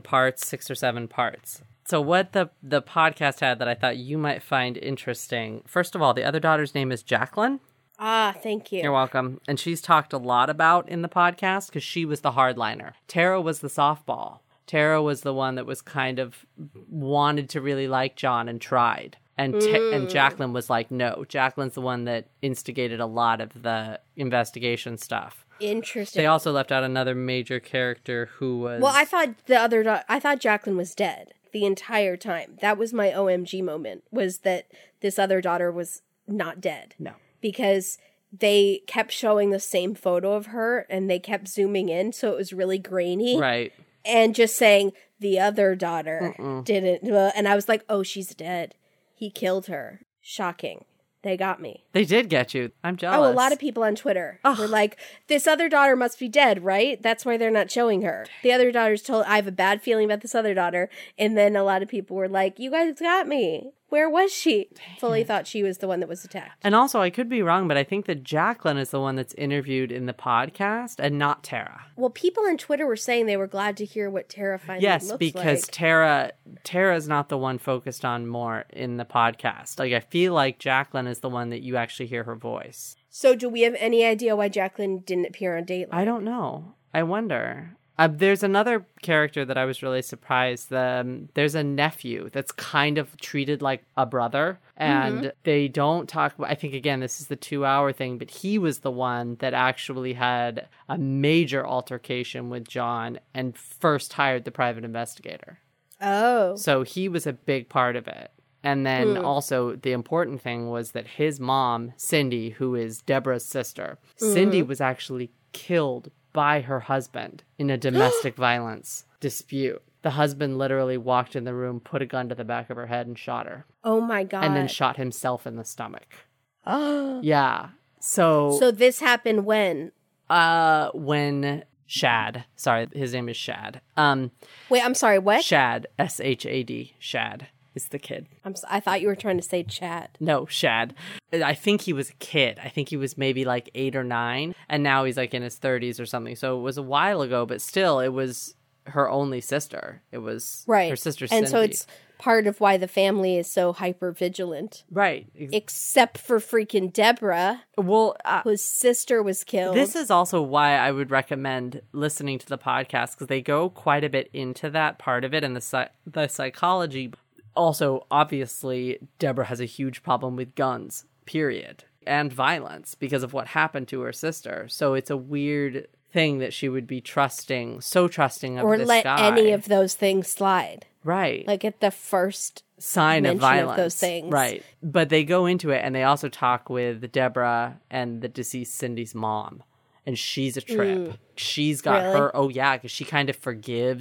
S2: 6 or 7 parts. So what the podcast had that I thought you might find interesting, first of all, the other daughter's name is Jacqueline.
S1: Ah, thank you.
S2: You're welcome. And she's talked a lot about in the podcast because she was the hardliner. Tara was the softball. Tara was the one that was kind of wanted to really like John and tried. And Jacqueline was like, no. Jacqueline's the one that instigated a lot of the investigation stuff.
S1: Interesting.
S2: They also left out another major character who was...
S1: Well, I thought Jacqueline was dead the entire time. That was my OMG moment, was that this other daughter was not dead.
S2: No.
S1: Because they kept showing the same photo of her, and they kept zooming in, so it was really grainy.
S2: Right.
S1: And just saying, the other daughter didn't... And I was like, oh, she's dead. He killed her. Shocking. They got me.
S2: They did get you. I'm jealous.
S1: Oh, a lot of people on Twitter were like, this other daughter must be dead, right? That's why they're not showing her. The other daughter's told, I have a bad feeling about this other daughter. And then a lot of people were like, you guys got me. Where was she? Fully thought she was the one that was attacked.
S2: And also, I could be wrong, but I think that Jacqueline is the one that's interviewed in the podcast and not Tara.
S1: Well, people on Twitter were saying they were glad to hear what Tara finally looks like.
S2: Yes, because Tara's not the one focused on more in the podcast. Like, I feel like Jacqueline is the one that you actually hear her voice.
S1: So do we have any idea why Jacqueline didn't appear on Dateline?
S2: I don't know. I wonder. There's another character that I was really surprised. There's a nephew that's kind of treated like a brother, and they don't talk about, I think, again, this is the 2-hour thing, but he was the one that actually had a major altercation with John and first hired the private investigator.
S1: Oh.
S2: So he was a big part of it. And then also the important thing was that his mom, Cindy, who is Deborah's sister, Cindy was actually killed by her husband in a domestic violence dispute. The husband literally walked in the room, put a gun to the back of her head, and shot her.
S1: Oh my God.
S2: And then shot himself in the stomach.
S1: Oh.
S2: Yeah. So
S1: this happened when?
S2: When Shad. Sorry, his name is Shad.
S1: Wait, I'm sorry, what?
S2: Shad. S-H-A-D. Shad is the kid.
S1: I thought you were trying to say Chad.
S2: No, Shad. I think he was a kid. I think he was maybe like 8 or 9, and now he's like in his 30s or something. So it was a while ago, but still, it was her only sister. It was her sister Cindy.
S1: And so it's part of why the family is so hyper vigilant.
S2: Right.
S1: Except for freaking Deborah, whose sister was killed.
S2: This is also why I would recommend listening to the podcast, because they go quite a bit into that part of it and the psychology. Also, obviously, Deborah has a huge problem with guns, period, and violence because of what happened to her sister. So it's a weird thing that she would be trusting of this guy.
S1: Or let any of those things slide.
S2: Right.
S1: Like at the first
S2: sign of violence.
S1: Of those things.
S2: Right. But they go into it, and they also talk with Deborah and the deceased Cindy's mom. And she's a trip. She's got her, because she kind of forgives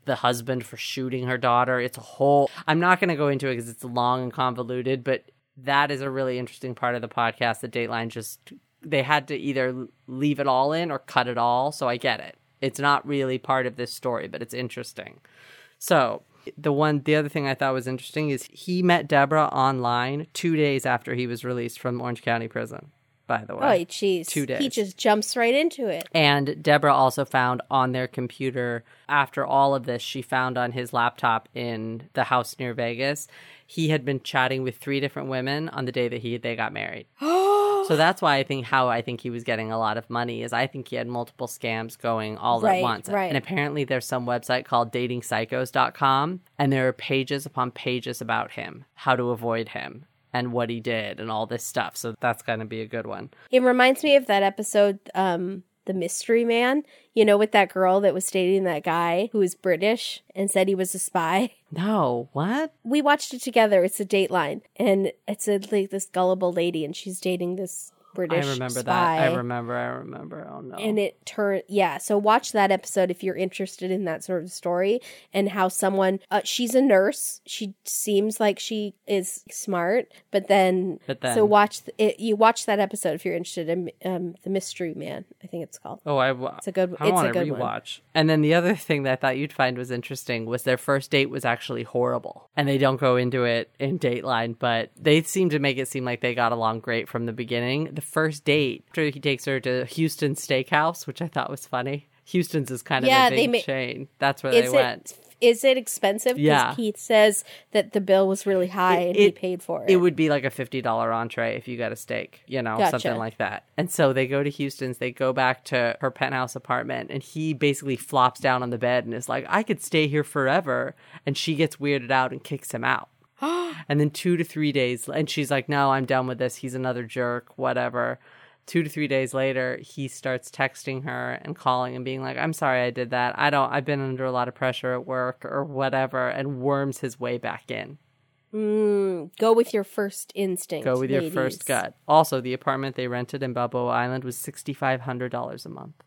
S2: the husband for shooting her daughter. It's a whole... I'm not going to go into it because it's long and convoluted, but that is a really interesting part of the podcast that Dateline just... They had to either leave it all in or cut it all, so I get it. It's not really part of this story, but it's interesting. So... The other thing I thought was interesting is he met Deborah online 2 days after he was released from Orange County Prison, by the way.
S1: Oh, jeez.
S2: 2 days.
S1: He just jumps right into it.
S2: And Deborah also found on their computer, after all of this, she found on his laptop in the house near Vegas, he had been chatting with 3 different women on the day that they got married. So that's why I think he was getting a lot of money is I think he had multiple scams going all at once.
S1: Right.
S2: And apparently there's some website called datingpsychos.com and there are pages upon pages about him, how to avoid him and what he did and all this stuff. So that's going to be a good one.
S1: It reminds me of that episode, The Mystery Man, with that girl that was dating that guy who was British and said he was a spy.
S2: No, what?
S1: We watched it together. It's a Dateline. And it's like this gullible lady and she's dating this British
S2: I remember
S1: spy.
S2: that. I remember. Oh, no.
S1: And it turned, so watch that episode if you're interested in that sort of story and how someone, she's a nurse. She seems like she is smart, but then so watch you watch that episode if you're interested in The Mystery Man, I think it's called.
S2: Oh,
S1: it's a good
S2: I want to rewatch. And then the other thing that I thought you'd find was interesting was their first date was actually horrible. And they don't go into it in Dateline, but they seem to make it seem like they got along great from the beginning. The first date, after he takes her to Houston's Steakhouse, which I thought was funny. Houston's is kind of a big chain. That's where they went.
S1: Is it expensive?
S2: Yeah.
S1: Because Keith says that the bill was really high and he paid for it.
S2: It would be like a $50 entree if you got a steak,
S1: Gotcha.
S2: Something like that. And so they go to Houston's, they go back to her penthouse apartment, and he basically flops down on the bed and is like, I could stay here forever. And she gets weirded out and kicks him out. And then 2 to 3 days, and she's like, no, I'm done with this. He's another jerk, whatever. 2 to 3 days later, he starts texting her and calling and being like, I'm sorry I did that. I've been under a lot of pressure at work or whatever, and worms his way back in.
S1: Go with your first instinct.
S2: Go with
S1: ladies.
S2: your first gut. Also, the apartment they rented in Balboa Island was $6,500 a month.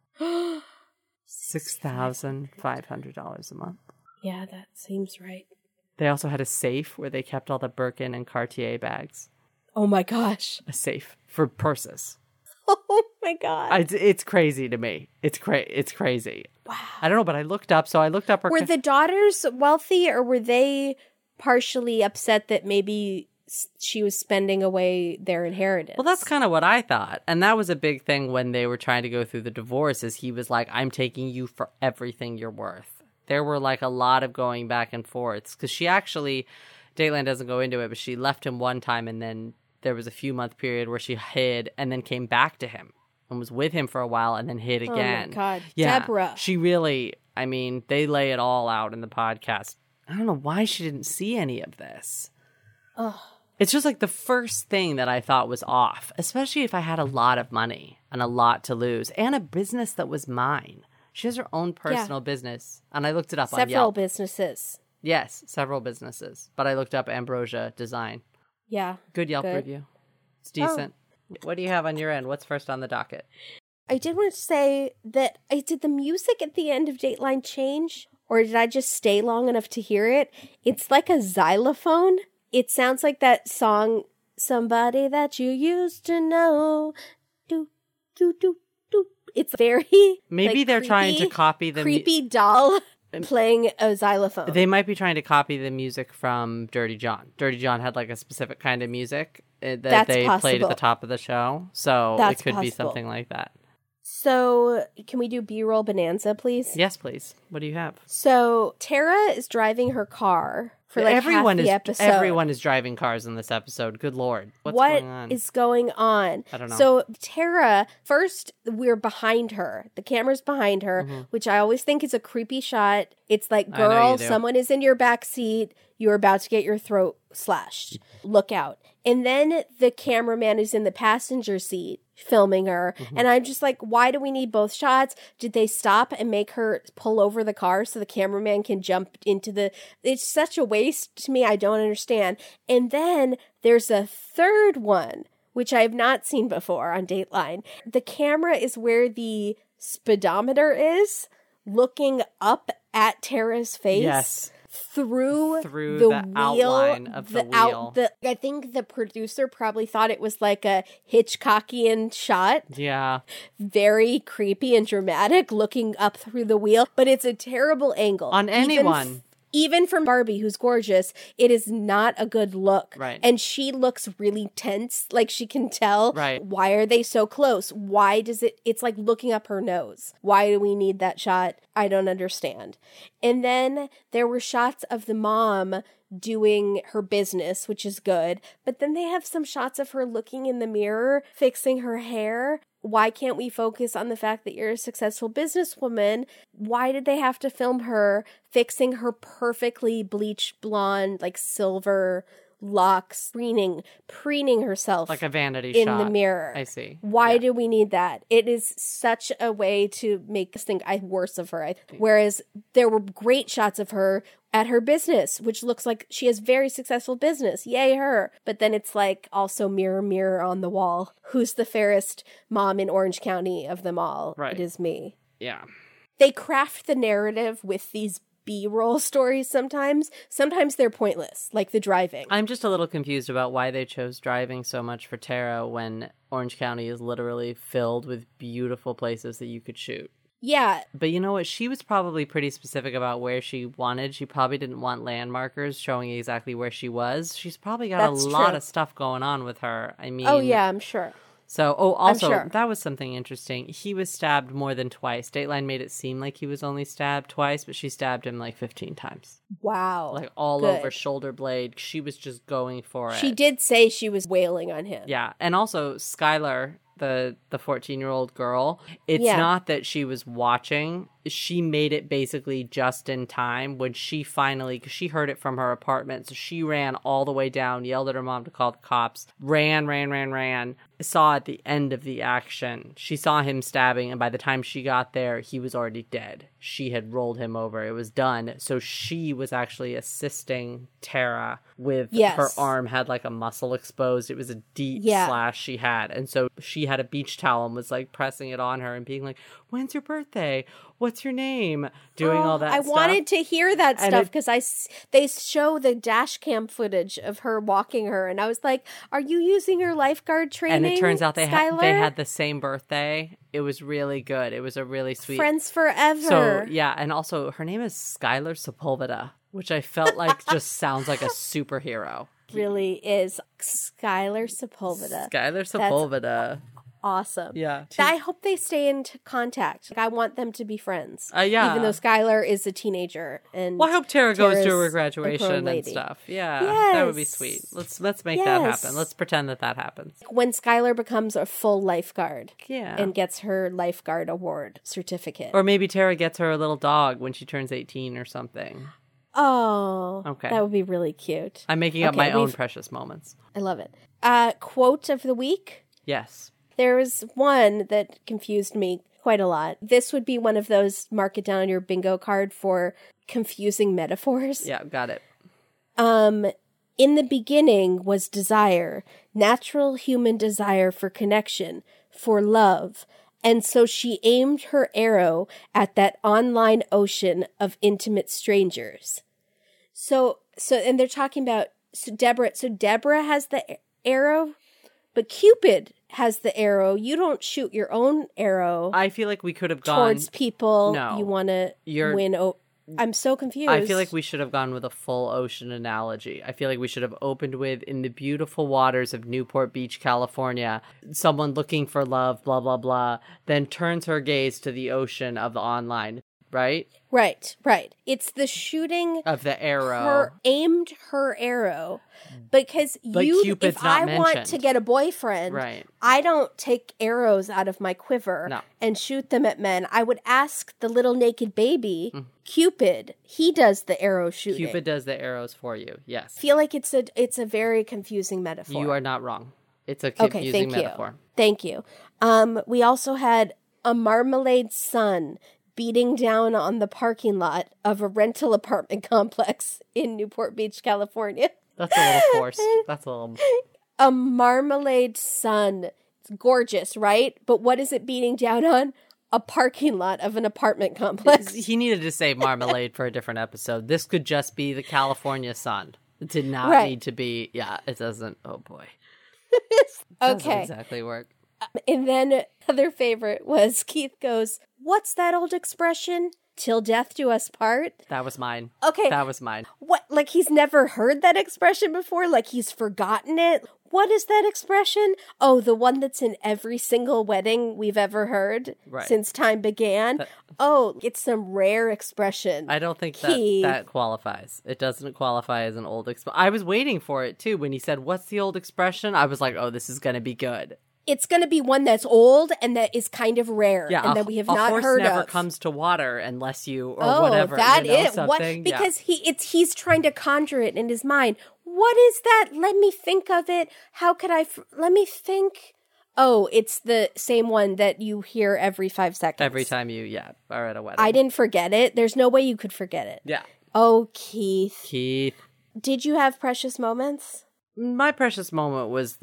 S2: $6,500 a month.
S1: Yeah, that seems right.
S2: They also had a safe where they kept all the Birkin and Cartier bags.
S1: Oh my gosh.
S2: A safe for purses.
S1: Oh my god.
S2: It's crazy to me. It's crazy.
S1: Wow.
S2: I don't know, but I looked up her...
S1: Were the daughters wealthy, or were they partially upset that maybe she was spending away their inheritance?
S2: Well, that's kind of what I thought. And that was a big thing when they were trying to go through the divorce, is he was like, I'm taking you for everything you're worth. There were like a lot of going back and forths, because she actually, Dateline doesn't go into it, but she left him one time, and then there was a few-month period where she hid and then came back to him and was with him for a while and then hid again.
S1: Oh my God.
S2: Yeah,
S1: Deborah.
S2: She really, they lay it all out in the podcast. I don't know why she didn't see any of this.
S1: Ugh.
S2: It's just like the first thing that I thought was off, especially if I had a lot of money and a lot to lose and a business that was mine. She has her own personal business, and I looked it up on Yelp.
S1: Several businesses.
S2: Yes, several businesses. But I looked up Ambrosia Design.
S1: Yeah.
S2: Good Yelp review. It's decent. Oh. What do you have on your end? What's first on the docket?
S1: I did want to say that did the music at the end of Dateline change? Or did I just stay long enough to hear it? It's like a xylophone. It sounds like that song, Somebody That You Used to Know. Do, do, do. It's very
S2: maybe they're trying to copy the
S1: creepy doll playing a xylophone.
S2: They might be trying to copy the music from Dirty John. Dirty John had like a specific kind of music that they played at the top of the show, so it could be something like that.
S1: So, can we do B-roll bonanza, please?
S2: Yes, please. What do you have?
S1: So, Tara is driving her car for like half the episode.
S2: Everyone is driving cars in this episode. Good Lord. What's going on?
S1: What is going on?
S2: I don't know.
S1: So, Tara, first, we're behind her. The camera's behind her, which I always think is a creepy shot. It's like, girl, someone is in your back seat. You're about to get your throat slashed. Look out. And then the cameraman is in the passenger seat filming her. And I'm just like, why do we need both shots? Did they stop and make her pull over the car so the cameraman can jump into the... It's such a waste to me. I don't understand. And then there's a third one, which I have not seen before on Dateline. The camera is where the speedometer is, looking up at Tara's face.
S2: Yes.
S1: Through
S2: the
S1: wheel,
S2: outline of the wheel.
S1: I think the producer probably thought it was like a Hitchcockian shot.
S2: Yeah.
S1: Very creepy and dramatic, looking up through the wheel. But it's a terrible angle.
S2: On anyone.
S1: Even from Barbie, who's gorgeous, it is not a good look.
S2: Right.
S1: And she looks really tense. Like, she can tell.
S2: Right.
S1: Why are they so close? Why does it's like looking up her nose. Why do we need that shot? I don't understand. And then there were shots of the mom doing her business, which is good. But then they have some shots of her looking in the mirror, fixing her hair. Why can't we focus on the fact that you're a successful businesswoman? Why did they have to film her fixing her perfectly bleached blonde, like silver locks, preening herself
S2: like a vanity
S1: in
S2: shot
S1: the mirror?
S2: I see.
S1: Why do we need that? It is such a way to make us think worse of her. Whereas there were great shots of her at her business, which looks like she has very successful business. Yay, her. But then it's like also mirror, mirror on the wall. Who's the fairest mom in Orange County of them all?
S2: Right.
S1: It is me.
S2: Yeah.
S1: They craft the narrative with these B-roll stories sometimes. Sometimes they're pointless, like the driving.
S2: I'm just a little confused about why they chose driving so much for Tara when Orange County is literally filled with beautiful places that you could shoot.
S1: Yeah.
S2: But you know what? She was probably pretty specific about where she wanted. She probably didn't want landmarkers showing exactly where she was. She's probably got
S1: That's
S2: a lot
S1: true.
S2: of stuff going on with her. I mean...
S1: Oh, yeah, I'm sure.
S2: So, also,
S1: sure.
S2: that was something interesting. He was stabbed more than twice. Dateline made it seem like he was only stabbed twice, but she stabbed him like 15 times.
S1: Wow.
S2: Like all
S1: Good.
S2: over shoulder blade. She was just going for it.
S1: She did say she was wailing on him.
S2: Yeah. And also, Skylar, the 14-year-old girl, it's
S1: Yeah.
S2: not that she was watching. She made it basically just in time when she finally, because she heard it from her apartment, so she ran all the way down, yelled at her mom to call the cops, ran, saw at the end of the action. She saw him stabbing, and by the time she got there, he was already dead. She had rolled him over. It was done. So she was actually assisting Tara with her arm had like a muscle exposed. It was a deep slash she had. And so she had a beach towel and was like pressing it on her and being like, when's your birthday? What's your name? Doing all that stuff.
S1: I wanted to hear that stuff because they show the dash cam footage of her walking her, and I was like, are you using her lifeguard training?
S2: And it turns out they
S1: Skylar?
S2: had the same birthday. It was really good. It was a really sweet...
S1: Friends forever.
S2: So, yeah, and also her name is Skylar Sepulveda, which I felt like just sounds like a superhero.
S1: Really is. Skylar Sepulveda.
S2: Skylar Sepulveda.
S1: Awesome.
S2: Yeah.
S1: I hope they stay in contact. Like, I want them to be friends.
S2: Yeah.
S1: Even though Skylar is a teenager. And
S2: well, I hope Tara goes to her
S1: a
S2: graduation and stuff. Yeah. That would be sweet. Let's make that happen. Let's pretend that happens.
S1: When Skylar becomes a full lifeguard.
S2: Yeah.
S1: And gets her lifeguard award certificate.
S2: Or maybe Tara gets her a little dog when she turns 18 or something.
S1: Oh.
S2: Okay.
S1: That would be really cute.
S2: I'm making up my own precious moments.
S1: I love it. Quote of the week?
S2: Yes.
S1: There was one that confused me quite a lot. This would be one of those mark it down on your bingo card for confusing metaphors.
S2: Yeah, got it.
S1: In the beginning was desire, natural human desire for connection, for love. And so she aimed her arrow at that online ocean of intimate strangers. So and they're talking about Deborah has the arrow, but Cupid has the arrow. You don't shoot your own arrow.
S2: I feel like we could have gone
S1: towards people.
S2: No.
S1: You want to win. I'm so confused.
S2: I feel like we should have gone with a full ocean analogy. I feel like we should have opened with, in the beautiful waters of Newport Beach, California, someone looking for love, blah, blah, blah, then turns her gaze to the ocean of the online, right?
S1: Right. It's the shooting
S2: of the arrow.
S1: Aimed her arrow. Because
S2: Cupid's
S1: if
S2: not
S1: I
S2: mentioned.
S1: want to get a boyfriend,
S2: right.
S1: I don't take arrows out of my quiver and shoot them at men. I would ask the little naked baby, Cupid. He does the arrow shooting.
S2: Cupid does the arrows for you, yes.
S1: I feel like it's a very confusing metaphor.
S2: You are not wrong. It's a confusing metaphor.
S1: Thank you. We also had a marmalade sun beating down on the parking lot of a rental apartment complex in Newport Beach, California.
S2: That's a little forced. That's a little...
S1: A marmalade sun. It's gorgeous, right? But what is it beating down on? a parking lot of an apartment complex.
S2: He needed to say Marmalade for a different episode. This could just be the California sun. It did not need to be. Yeah, it doesn't. Oh boy. Doesn't exactly work.
S1: And then other favorite was Keith goes, "What's that old expression? Till death do us part?"
S2: That was mine.
S1: Okay.
S2: That was mine.
S1: What? Like he's never heard that expression before? Like he's forgotten it? What is that expression? Oh, the one that's in every single wedding we've ever heard since time began? Oh, it's some rare expression.
S2: I don't think that qualifies. It doesn't qualify as an old expression. I was waiting for it, too. When he said, "What's the old expression?" I was like, oh, this is going to be good.
S1: It's going to be one that's old and that is kind of rare and that we have not heard of.
S2: A horse never comes to water unless you, or whatever.
S1: That
S2: you know,
S1: is what, because he's trying to conjure it in his mind. What is that? Let me think of it. How could let me think. Oh, it's the same one that you hear every 5 seconds.
S2: Every time you, are at a wedding.
S1: I didn't forget it. There's no way you could forget it.
S2: Yeah.
S1: Oh, Keith.
S2: Did
S1: you have precious moments?
S2: My precious moment was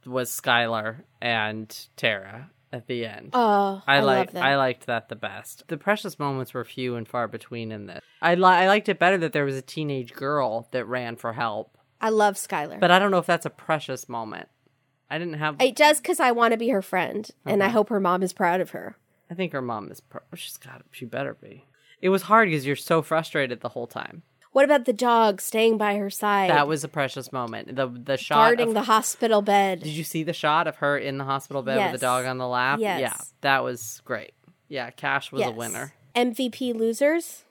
S2: Skylar and Tara at the end.
S1: Oh, I love that.
S2: I liked that the best. The precious moments were few and far between in this. I liked it better that there was a teenage girl that ran for help.
S1: I love Skylar.
S2: But I don't know if that's a precious moment. I didn't have...
S1: It does because I want to be her friend, and I hope her mom is proud of her.
S2: I think her mom is proud. She better be. It was hard because you're so frustrated the whole time.
S1: What about the dog staying by her side?
S2: That was a precious moment. The shot
S1: guarding the hospital bed.
S2: Did you see the shot of her in the hospital bed with the dog on the lap?
S1: Yes.
S2: Yeah, that was great. Yeah, Cash was a winner.
S1: MVP losers?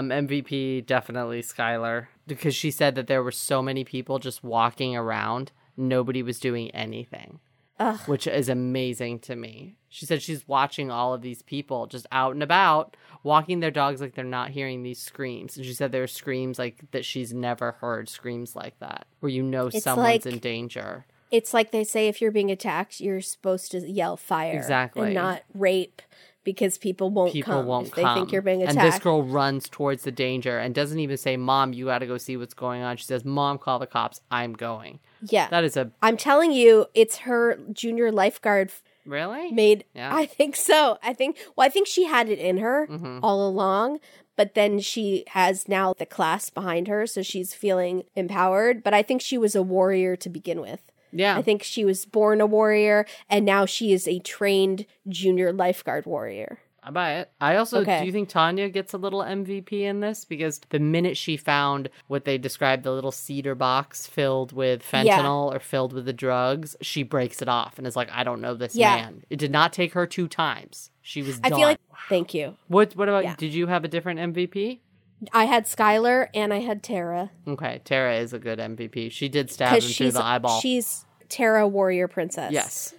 S2: MVP definitely Skylar, because she said that there were so many people just walking around. Nobody was doing anything.
S1: Ugh.
S2: Which is amazing to me. She said she's watching all of these people just out and about, walking their dogs like they're not hearing these screams. And she said there are screams like that she's never heard screams like that, where someone's in danger.
S1: It's like they say if you're being attacked, you're supposed to yell fire.
S2: Exactly.
S1: And not rape, because people won't come if they think you're being attacked.
S2: And this girl runs towards the danger and doesn't even say, "Mom, you got to go see what's going on." She says, "Mom, call the cops. I'm going."
S1: Yeah.
S2: That is
S1: I'm telling you, it's her junior lifeguard.
S2: Really?
S1: Yeah. I think so. I think she had it in her all along, but then she has now the class behind her, so she's feeling empowered. But I think she was a warrior to begin with.
S2: Yeah.
S1: I think she was born a warrior, and now she is a trained junior lifeguard warrior.
S2: I buy it. I also, do you think Tanya gets a little MVP in this? Because the minute she found what they described, the little cedar box filled with fentanyl or filled with the drugs, she breaks it off and is like, "I don't know this man." It did not take her 2 times. She was done.
S1: I feel like, thank you.
S2: What about you? Did you have a different MVP?
S1: I had Skylar and I had Tara.
S2: Okay, Tara is a good MVP. She did stab him through the eyeball.
S1: She's Tara, warrior princess.
S2: Yes.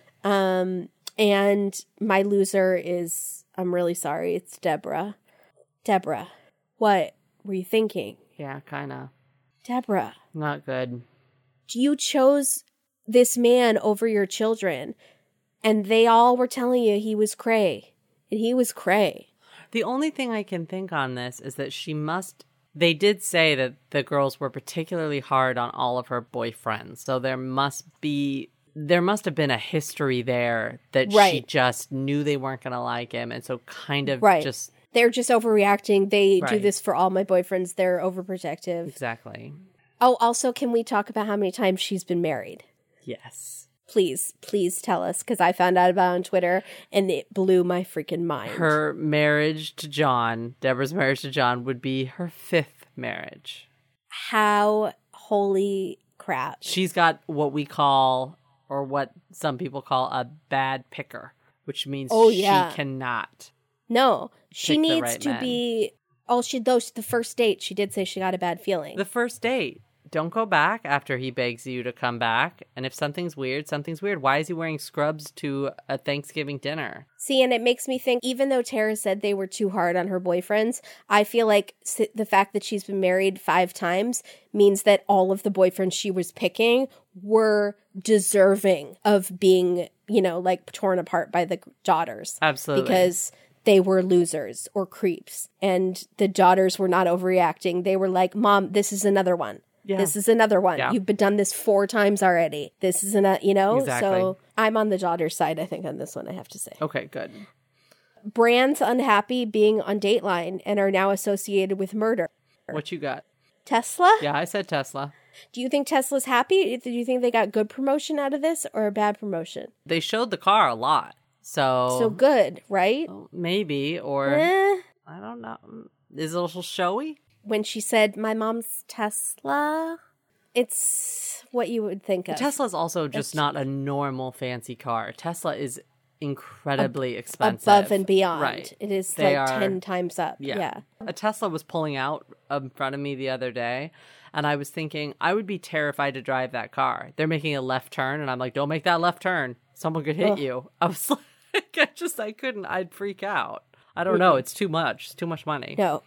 S1: And my loser is, I'm really sorry, it's Deborah. Deborah, what were you thinking?
S2: Yeah, kind of.
S1: Deborah.
S2: Not good.
S1: You chose this man over your children, and they all were telling you he was cray. And he was cray.
S2: The only thing I can think on this is that they did say that the girls were particularly hard on all of her boyfriends. So there must have been a history there that she just knew they weren't going to like him. And so kind of just...
S1: They're just overreacting. They do this for all my boyfriends. They're overprotective.
S2: Exactly.
S1: Oh, also, can we talk about how many times she's been married?
S2: Yes.
S1: Please tell us, because I found out about it on Twitter, and it blew my freaking mind.
S2: Her marriage to John, Deborah's marriage to John, would be her 5th marriage.
S1: How holy crap.
S2: She's got what we call, or what some people call, a bad picker, which means she cannot.
S1: No, she needs to be... the first date, she did say she got a bad feeling.
S2: The first date. Don't go back after he begs you to come back. And if something's weird, something's weird. Why is he wearing scrubs to a Thanksgiving dinner?
S1: See, and it makes me think, even though Tara said they were too hard on her boyfriends, I feel like the fact that she's been married 5 times means that all of the boyfriends she was picking were deserving of being, torn apart by the daughters.
S2: Absolutely.
S1: Because they were losers or creeps. And the daughters were not overreacting. They were like, "Mom, this is another one. Yeah. This is another one. Yeah. You've been done this 4 times already. This is Exactly. So I'm on the daughter's side, I think, on this one, I have to say.
S2: Okay, good.
S1: Brands unhappy being on Dateline and are now associated with murder.
S2: What you got?
S1: Tesla?
S2: Yeah, I said Tesla.
S1: Do you think Tesla's happy? Do you think they got good promotion out of this or a bad promotion?
S2: They showed the car a lot. So
S1: good, right?
S2: Maybe, or I don't know. Is it a little showy?
S1: When she said, my mom's Tesla, it's what you would think of.
S2: Tesla's also just not a normal fancy car. Tesla is incredibly expensive.
S1: Above and beyond.
S2: Right.
S1: It is 10 times up. Yeah.
S2: A Tesla was pulling out in front of me the other day, and I was thinking, I would be terrified to drive that car. They're making a left turn, and I'm like, don't make that left turn. Someone could hit you. I was like, I couldn't. I'd freak out. I don't know. It's too much. It's too much money.
S1: No.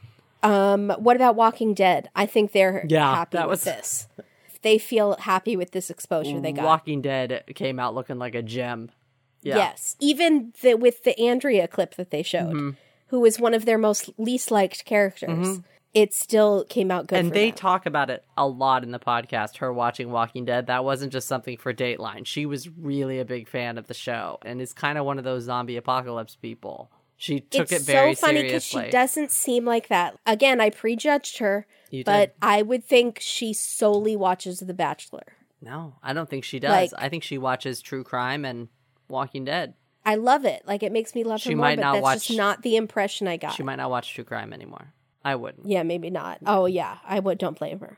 S1: What about Walking Dead? I think they're happy with this. They feel happy with this exposure they got.
S2: Walking Dead came out looking like a gem. Yeah.
S1: Yes. Even with the Andrea clip that they showed, who was one of their least liked characters, it still came out good
S2: and
S1: for
S2: they
S1: them.
S2: talk about it a lot in the podcast, her watching Walking Dead. That wasn't just something for Dateline. She was really a big fan of the show and is kind of one of those zombie apocalypse people. She took it very seriously. It's so funny because
S1: she doesn't seem like that. Again, I prejudged her, but I would think she solely watches The Bachelor.
S2: No, I don't think she does. I think she watches true crime and Walking Dead.
S1: I love it. It makes me love her more, but that's just not the impression I got.
S2: She might not watch true crime anymore. I wouldn't.
S1: Yeah, maybe not. Oh, yeah. I would. Don't blame her.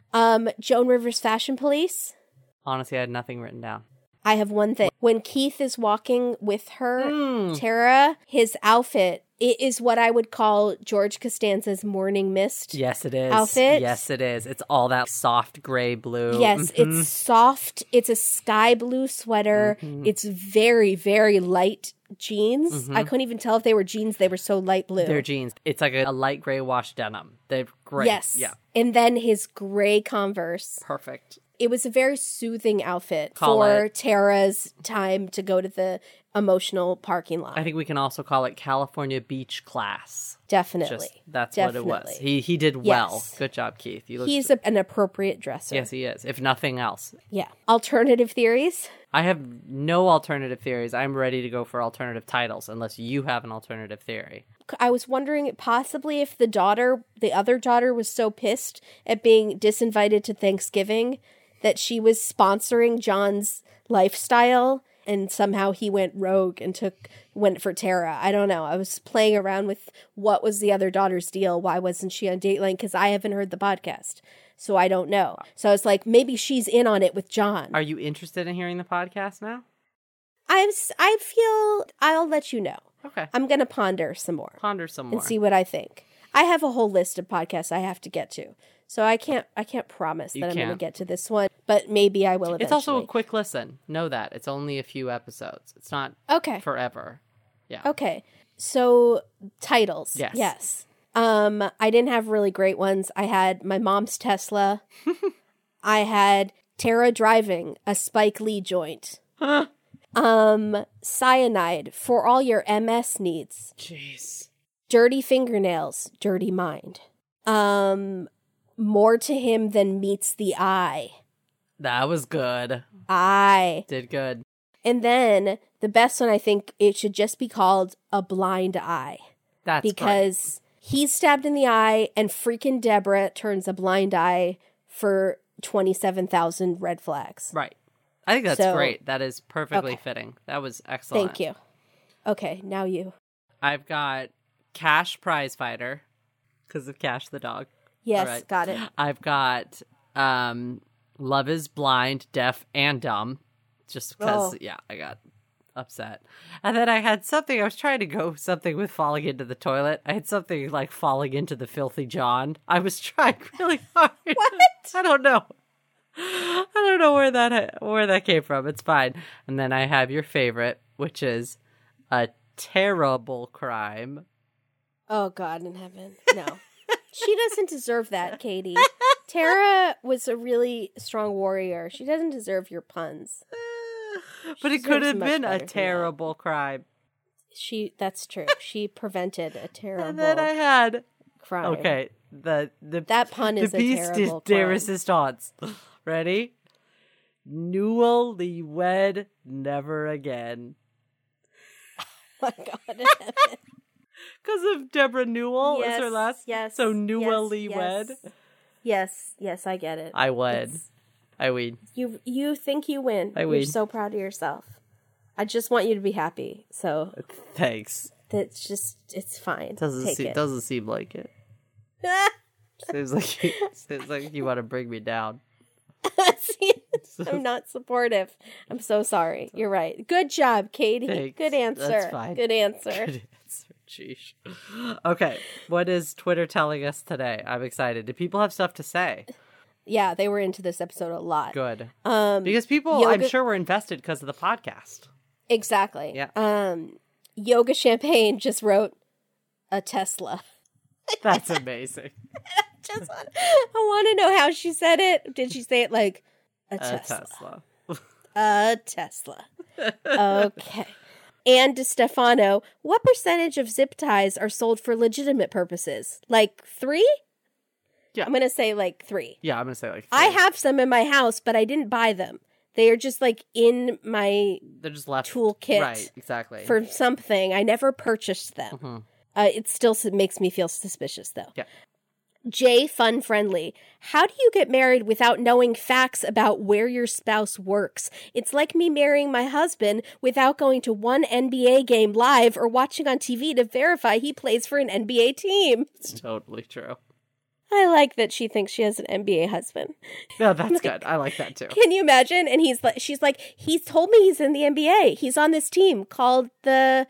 S1: Joan Rivers Fashion Police.
S2: Honestly, I had nothing written down.
S1: I have one thing. When Keith is walking with her, Tara, his outfit, it is what I would call George Costanza's Morning Mist.
S2: Yes, it is.
S1: Outfit.
S2: Yes, it is. It's all that soft gray blue.
S1: Yes, it's soft. It's a sky blue sweater. It's very, very light jeans. I couldn't even tell if they were jeans. They were so light blue.
S2: They're jeans. It's like a light gray wash denim. They're great.
S1: Yes.
S2: Yeah.
S1: And then his gray Converse.
S2: Perfect.
S1: It was a very soothing outfit for Tara's time to go to the emotional parking lot.
S2: I think we can also call it California Beach Class.
S1: Definitely.
S2: That's what it was. He did well. Yes. Good job, Keith.
S1: He's an appropriate dresser.
S2: Yes, he is, if nothing else.
S1: Yeah. Alternative theories?
S2: I have no alternative theories. I'm ready to go for alternative titles, unless you have an alternative theory.
S1: I was wondering possibly if the other daughter was so pissed at being disinvited to Thanksgiving that she was sponsoring John's lifestyle and somehow he went rogue and went for Tara. I don't know. I was playing around with what was the other daughter's deal. Why wasn't she on Dateline? Because I haven't heard the podcast, so I don't know. So I was like, maybe she's in on it with John.
S2: Are you interested in hearing the podcast now?
S1: I feel I'll let you know.
S2: Okay.
S1: I'm going to ponder some more. And see what I think. I have a whole list of podcasts I have to get to. So I can't promise that I'm going to get to this one, but maybe I will eventually.
S2: It's also a quick listen. Know that. It's only a few episodes. It's not forever. Yeah.
S1: Okay. So titles. Yes. I didn't have really great ones. I had My Mom's Tesla. I had Tara driving a Spike Lee joint. Cyanide for all your MS needs.
S2: Jeez.
S1: Dirty fingernails, dirty mind. More to him than meets the eye.
S2: That was good.
S1: Eye.
S2: Did good.
S1: And then the best one, I think it should just be called A Blind Eye.
S2: That's
S1: because he's stabbed in the eye and freaking Deborah turns a blind eye for 27,000 red flags.
S2: Right. I think that's great. That is perfectly fitting. That was excellent.
S1: Thank you. Okay, now you.
S2: I've got Cash Prizefighter because of Cash the dog.
S1: Yes, got it.
S2: I've got Love is Blind, Deaf, and Dumb. Just because, I got upset. And then I had something, I was trying to go something with falling into the toilet. I had something like falling into the filthy John. I was trying really hard.
S1: What?
S2: I don't know. I don't know where that came from. It's fine. And then I have your favorite, which is A Terrible Crime.
S1: Oh, God in heaven. No. She doesn't deserve that, Katie. Tara was a really strong warrior. She doesn't deserve your puns.
S2: But it could have been a terrible crime.
S1: That's true. She prevented a terrible
S2: And then I had
S1: crime.
S2: Okay.
S1: That pun is a terrible
S2: de
S1: crime.
S2: resistance. Ready? Newly wed, never again.
S1: my God.
S2: Because of Deborah Newell is her last.
S1: Yes.
S2: So Newell-y wed.
S1: Yes, I get it.
S2: I would. I would.
S1: You think you win.
S2: I
S1: You're
S2: would.
S1: so proud of yourself. I just want you to be happy. So
S2: thanks.
S1: It's fine.
S2: Doesn't seem like it. seems like you want to bring me down.
S1: I'm not supportive. I'm so sorry. You're right. Good job, Katie.
S2: Thanks.
S1: Good answer.
S2: That's fine.
S1: Good answer.
S2: Good answer. Sheesh. Okay, what is Twitter telling us today? I'm excited. Do people have stuff to say?
S1: Yeah, they were into this episode a lot.
S2: Good. Because people, I'm sure, were invested because of the podcast.
S1: Exactly.
S2: Yeah.
S1: Yoga Champagne just wrote a Tesla.
S2: That's amazing.
S1: I want to know how she said it. Did she say it like a Tesla? A Tesla. Okay. And DeStefano, what percentage of zip ties are sold for legitimate purposes? Like 3?
S2: Yeah.
S1: I'm going to say like 3.
S2: Yeah, I'm going to say like 3.
S1: I have some in my house, but I didn't buy them. They are just like in my
S2: They're just left
S1: toolkit.
S2: Right, exactly.
S1: For something. I never purchased them.
S2: Mm-hmm.
S1: It still makes me feel suspicious though.
S2: Yeah.
S1: Jay Fun Friendly. How do you get married without knowing facts about where your spouse works? It's like me marrying my husband without going to one NBA game live or watching on TV to verify he plays for an NBA team.
S2: It's totally true.
S1: I like that she thinks she has an NBA husband.
S2: No, that's good. I like that too.
S1: Can you imagine? And she's like, he's told me he's in the NBA. He's on this team called the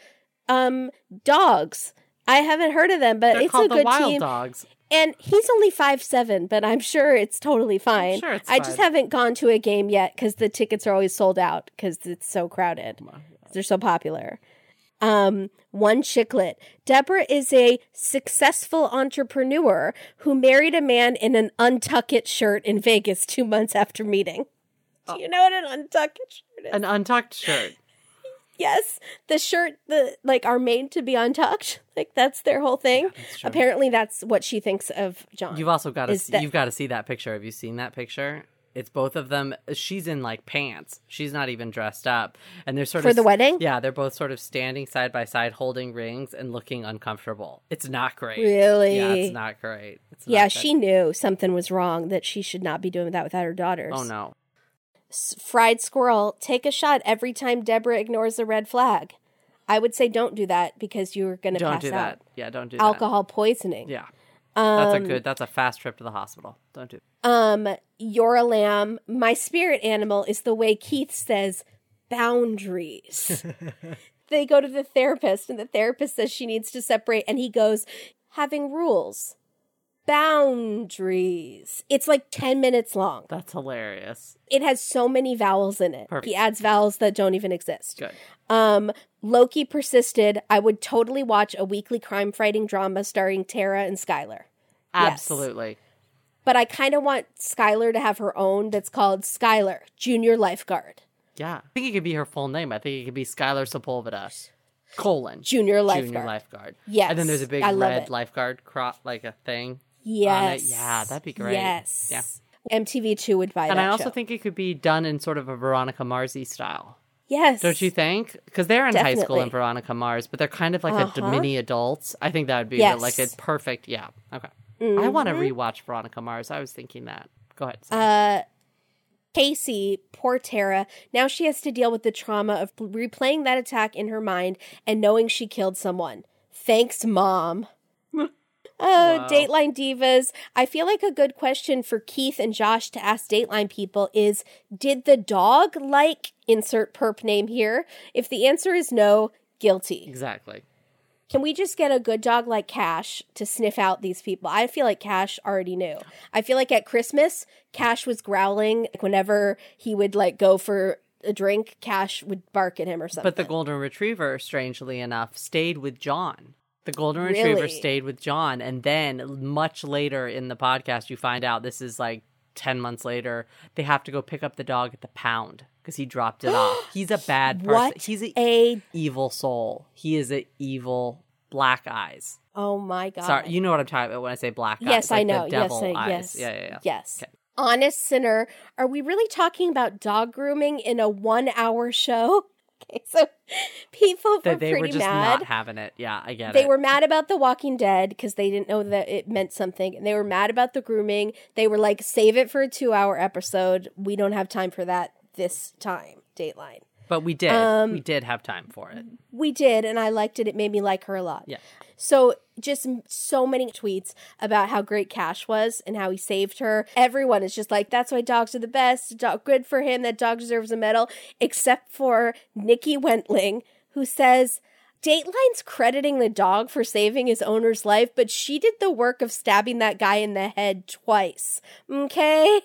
S1: Dogs. I haven't heard of them, but
S2: They're
S1: it's
S2: called
S1: a good
S2: the Wild
S1: team.
S2: Dogs.
S1: And he's only 5'7", but I'm sure it's totally fine.
S2: Sure, it's
S1: I
S2: fine.
S1: just haven't gone to a game yet because the tickets are always sold out because it's so crowded. They're so popular. One Chicklet. Deborah is a successful entrepreneur who married a man in an Untuckit shirt in Vegas 2 months after meeting. Do you know what an Untuckit shirt is?
S2: An untucked shirt.
S1: Yes, the shirt that are made to be untucked. That's their whole thing.
S2: Yeah,
S1: apparently, that's what she thinks of John.
S2: You've also got to you've got to see that picture. Have you seen that picture? It's both of them. She's in pants. She's not even dressed up, and they're sort of
S1: for the wedding.
S2: Yeah, they're both sort of standing side by side, holding rings and looking uncomfortable. It's not great.
S1: Really?
S2: Yeah, it's not great.
S1: She knew something was wrong, that she should not be doing that without her daughters.
S2: Oh no.
S1: Fried Squirrel, take a shot every time Deborah ignores a red flag. I would say don't do that because you're going to pass out.
S2: Don't do that. Yeah, don't do
S1: Alcohol poisoning.
S2: Yeah. That's a fast trip to the hospital. Don't do
S1: You're a lamb. My spirit animal is the way Keith says boundaries. They go to the therapist and the therapist says she needs to separate and he goes, having rules. Boundaries. It's 10 minutes long.
S2: That's hilarious.
S1: It has so many vowels in it.
S2: Perfect.
S1: He adds vowels that don't even exist.
S2: Good.
S1: Loki persisted. I would totally watch a weekly crime fighting drama starring Tara and Skylar.
S2: Absolutely.
S1: Yes. But I kind of want Skylar to have her own that's called Skylar, Junior Lifeguard.
S2: Yeah. I think it could be her full name. I think it could be Skylar Sepulveda,
S1: Junior Lifeguard. Yes.
S2: And then there's a big red lifeguard crop, a thing.
S1: Yes.
S2: Yeah, that'd be great.
S1: Yes.
S2: Yeah.
S1: MTV2 would buy that.
S2: And I also
S1: show.
S2: think it could be done in sort of a Veronica Mars-y style.
S1: Yes.
S2: Don't you think? Because they're in high school in Veronica Mars, but they're kind of a mini adults. I think that would be a perfect, yeah. Okay. Mm-hmm. I want to rewatch Veronica Mars. I was thinking that. Go ahead. Sam.
S1: Casey, poor Tara, now she has to deal with the trauma of replaying that attack in her mind and knowing she killed someone. Thanks, Mom.
S2: Wow.
S1: Dateline Divas. I feel like a good question for Keith and Josh to ask Dateline people is, did the dog insert perp name here? If the answer is no, guilty.
S2: Exactly.
S1: Can we just get a good dog like Cash to sniff out these people? I feel like Cash already knew. I feel like at Christmas, Cash was growling. Whenever he would go for a drink, Cash would bark at him or something.
S2: But the Golden Retriever, strangely enough, stayed with John. The Golden Retriever stayed with John. And then much later in the podcast, you find out this is 10 months later, they have to go pick up the dog at the pound because he dropped it off. He's a bad person. He's an evil soul. He is an evil black eyes.
S1: Oh my God.
S2: Sorry, you know what I'm talking about when I say black eyes.
S1: Yes, I know.
S2: The devil
S1: Yes.
S2: eyes. Yeah.
S1: Yes.
S2: Okay.
S1: Honest Sinner, are we really talking about dog grooming in a 1 hour show? Okay, so people were
S2: They
S1: pretty
S2: were just
S1: mad.
S2: not having it. Yeah, I get it.
S1: They were mad about The Walking Dead because they didn't know that it meant something. And they were mad about the grooming. They were like, save it for a 2-hour episode. We don't have time for that this time, Dateline.
S2: But we did. We did have time for it.
S1: We did, and I liked it. It made me like her a lot.
S2: Yeah.
S1: So just so many tweets about how great Cash was and how he saved her. Everyone is just like, that's why dogs are the best. Good for him. That dog deserves a medal. Except for Nikki Wentling, who says, Dateline's crediting the dog for saving his owner's life, but she did the work of stabbing that guy in the head twice. Okay?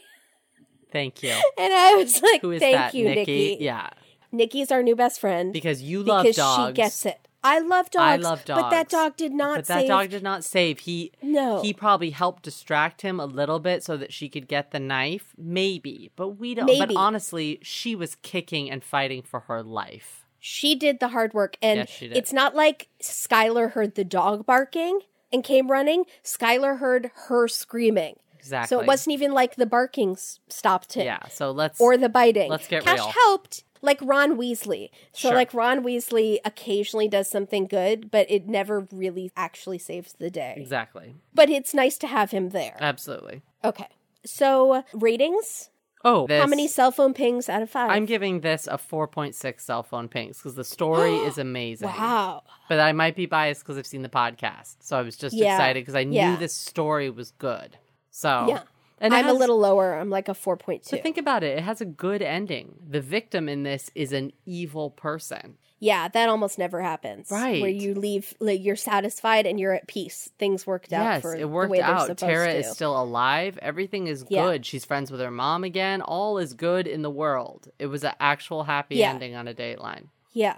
S2: Thank you.
S1: And I was like,
S2: Who is
S1: thank
S2: that?
S1: you, Nikki.
S2: Yeah.
S1: Nikki's our new best friend.
S2: Because you love dogs.
S1: Because she gets it. I love dogs.
S2: I love dogs.
S1: But that dog did not save.
S2: But that dog did not save. He probably helped distract him a little bit so that she could get the knife. Maybe. But we don't.
S1: Maybe.
S2: But honestly, she was kicking and fighting for her life.
S1: She did the hard work. And
S2: yes, she did.
S1: It's not like Skylar heard the dog barking and came running. Skylar heard her screaming.
S2: Exactly.
S1: So it wasn't even like the barking stopped him.
S2: Yeah, so let's...
S1: Or the biting.
S2: Let's get
S1: Cash
S2: real.
S1: helped, like Ron Weasley. So
S2: Sure.
S1: like Ron Weasley occasionally does something good, but it never really actually saves the day.
S2: Exactly.
S1: But it's nice to have him there.
S2: Absolutely.
S1: Okay. So ratings?
S2: Oh,
S1: How many cell phone pings out of 5?
S2: I'm giving this a 4.6 cell phone pings because the story is amazing.
S1: Wow.
S2: But I might be biased because I've seen the podcast. So I was just excited because I knew this story was good. So,
S1: yeah.
S2: And
S1: I'm a little lower. I'm like a 4.2.
S2: But think about it. It has a good ending. The victim in this is an evil person.
S1: Yeah, that almost never happens.
S2: Right.
S1: Where you leave, like, you're satisfied and you're at peace. Things worked out for
S2: it worked
S1: the way they're
S2: out.
S1: supposed
S2: Tara
S1: to.
S2: is still alive. Everything is good. She's friends with her mom again. All is good in the world. It was an actual happy ending on a Dateline.
S1: Yeah.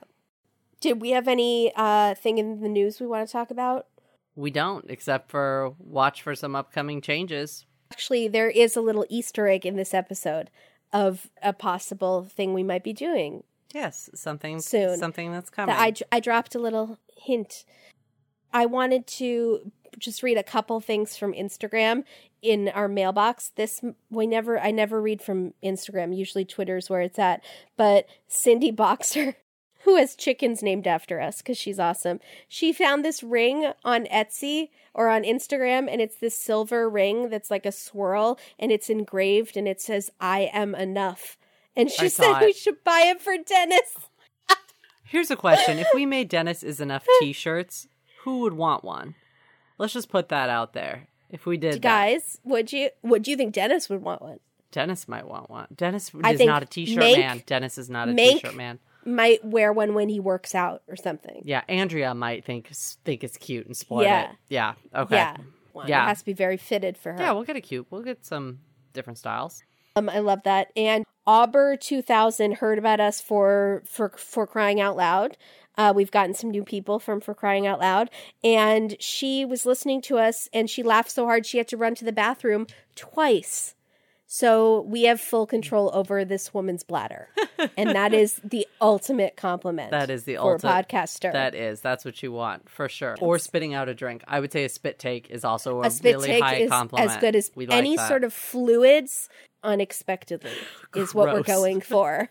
S1: Did we have any thing in the news we want to talk about?
S2: We don't, except for watch for some upcoming changes.
S1: Actually, there is a little Easter egg in this episode of a possible thing we might be doing.
S2: Yes, something
S1: soon.
S2: Something that's coming.
S1: I dropped a little hint. I wanted to just read a couple things from Instagram in our mailbox. I never read from Instagram. Usually Twitter's where it's at. But Cindy Boxer, who has chickens named after us because she's awesome. She found this ring on Etsy or on Instagram, and it's this silver ring that's like a swirl, and it's engraved, and it says, I am enough. And she said we should buy it for Dennis.
S2: Here's a question. If we made Dennis is enough t-shirts, who would want one? Let's just put that out there. If we did
S1: Guys, would you think Dennis would want one?
S2: Dennis might want one. Dennis is not a t-shirt man. Dennis is not a t-shirt man.
S1: Might wear one when he works out or something.
S2: Yeah, Andrea might think it's cute and sport it. Yeah, okay.
S1: Yeah. It has to be very fitted for her.
S2: Yeah, we'll get it cute. We'll get some different styles.
S1: I love that. And Auber 2000 heard about us for Crying Out Loud. We've gotten some new people from For Crying Out Loud. And she was listening to us, and she laughed so hard she had to run to the bathroom twice. So we have full control over this woman's bladder. And that is the ultimate compliment.
S2: That is the
S1: ultimate. For a podcaster.
S2: That's what you want, for sure. Or spitting out a drink. I would say a spit take is also a
S1: spit
S2: really
S1: take
S2: high
S1: is
S2: compliment.
S1: as good as
S2: we
S1: any
S2: like
S1: sort of fluids unexpectedly is what we're going for.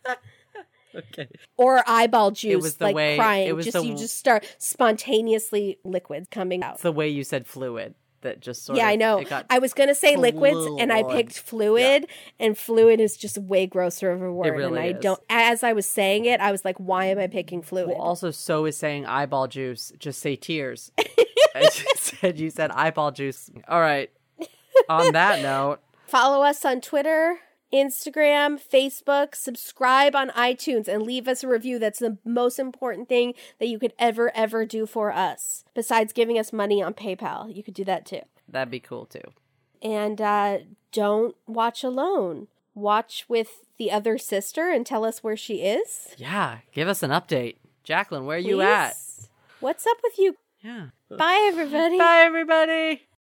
S2: Okay.
S1: Or eyeball juice, like
S2: way,
S1: crying.
S2: You
S1: just start spontaneously liquids coming out.
S2: It's the way you said fluid. That just sort
S1: of... Yeah, I know. I was going to say liquids, and I picked fluid, and fluid is just way grosser of a word.
S2: It really
S1: is. As I was saying it, I was like, why am I picking fluid?
S2: Well, also, so is saying eyeball juice. Just say tears. You said eyeball juice. All right. On that note...
S1: Follow us on Twitter, Instagram, Facebook, subscribe on iTunes, and leave us a review. That's the most important thing that you could ever do for us. Besides giving us money on PayPal. You could do that too.
S2: That'd be cool too.
S1: And don't watch alone. Watch with the other sister and tell us where she is.
S2: Yeah, give us an update. Jacqueline, where are you at?
S1: What's up with you?
S2: Yeah.
S1: Bye, everybody.
S2: Bye, everybody.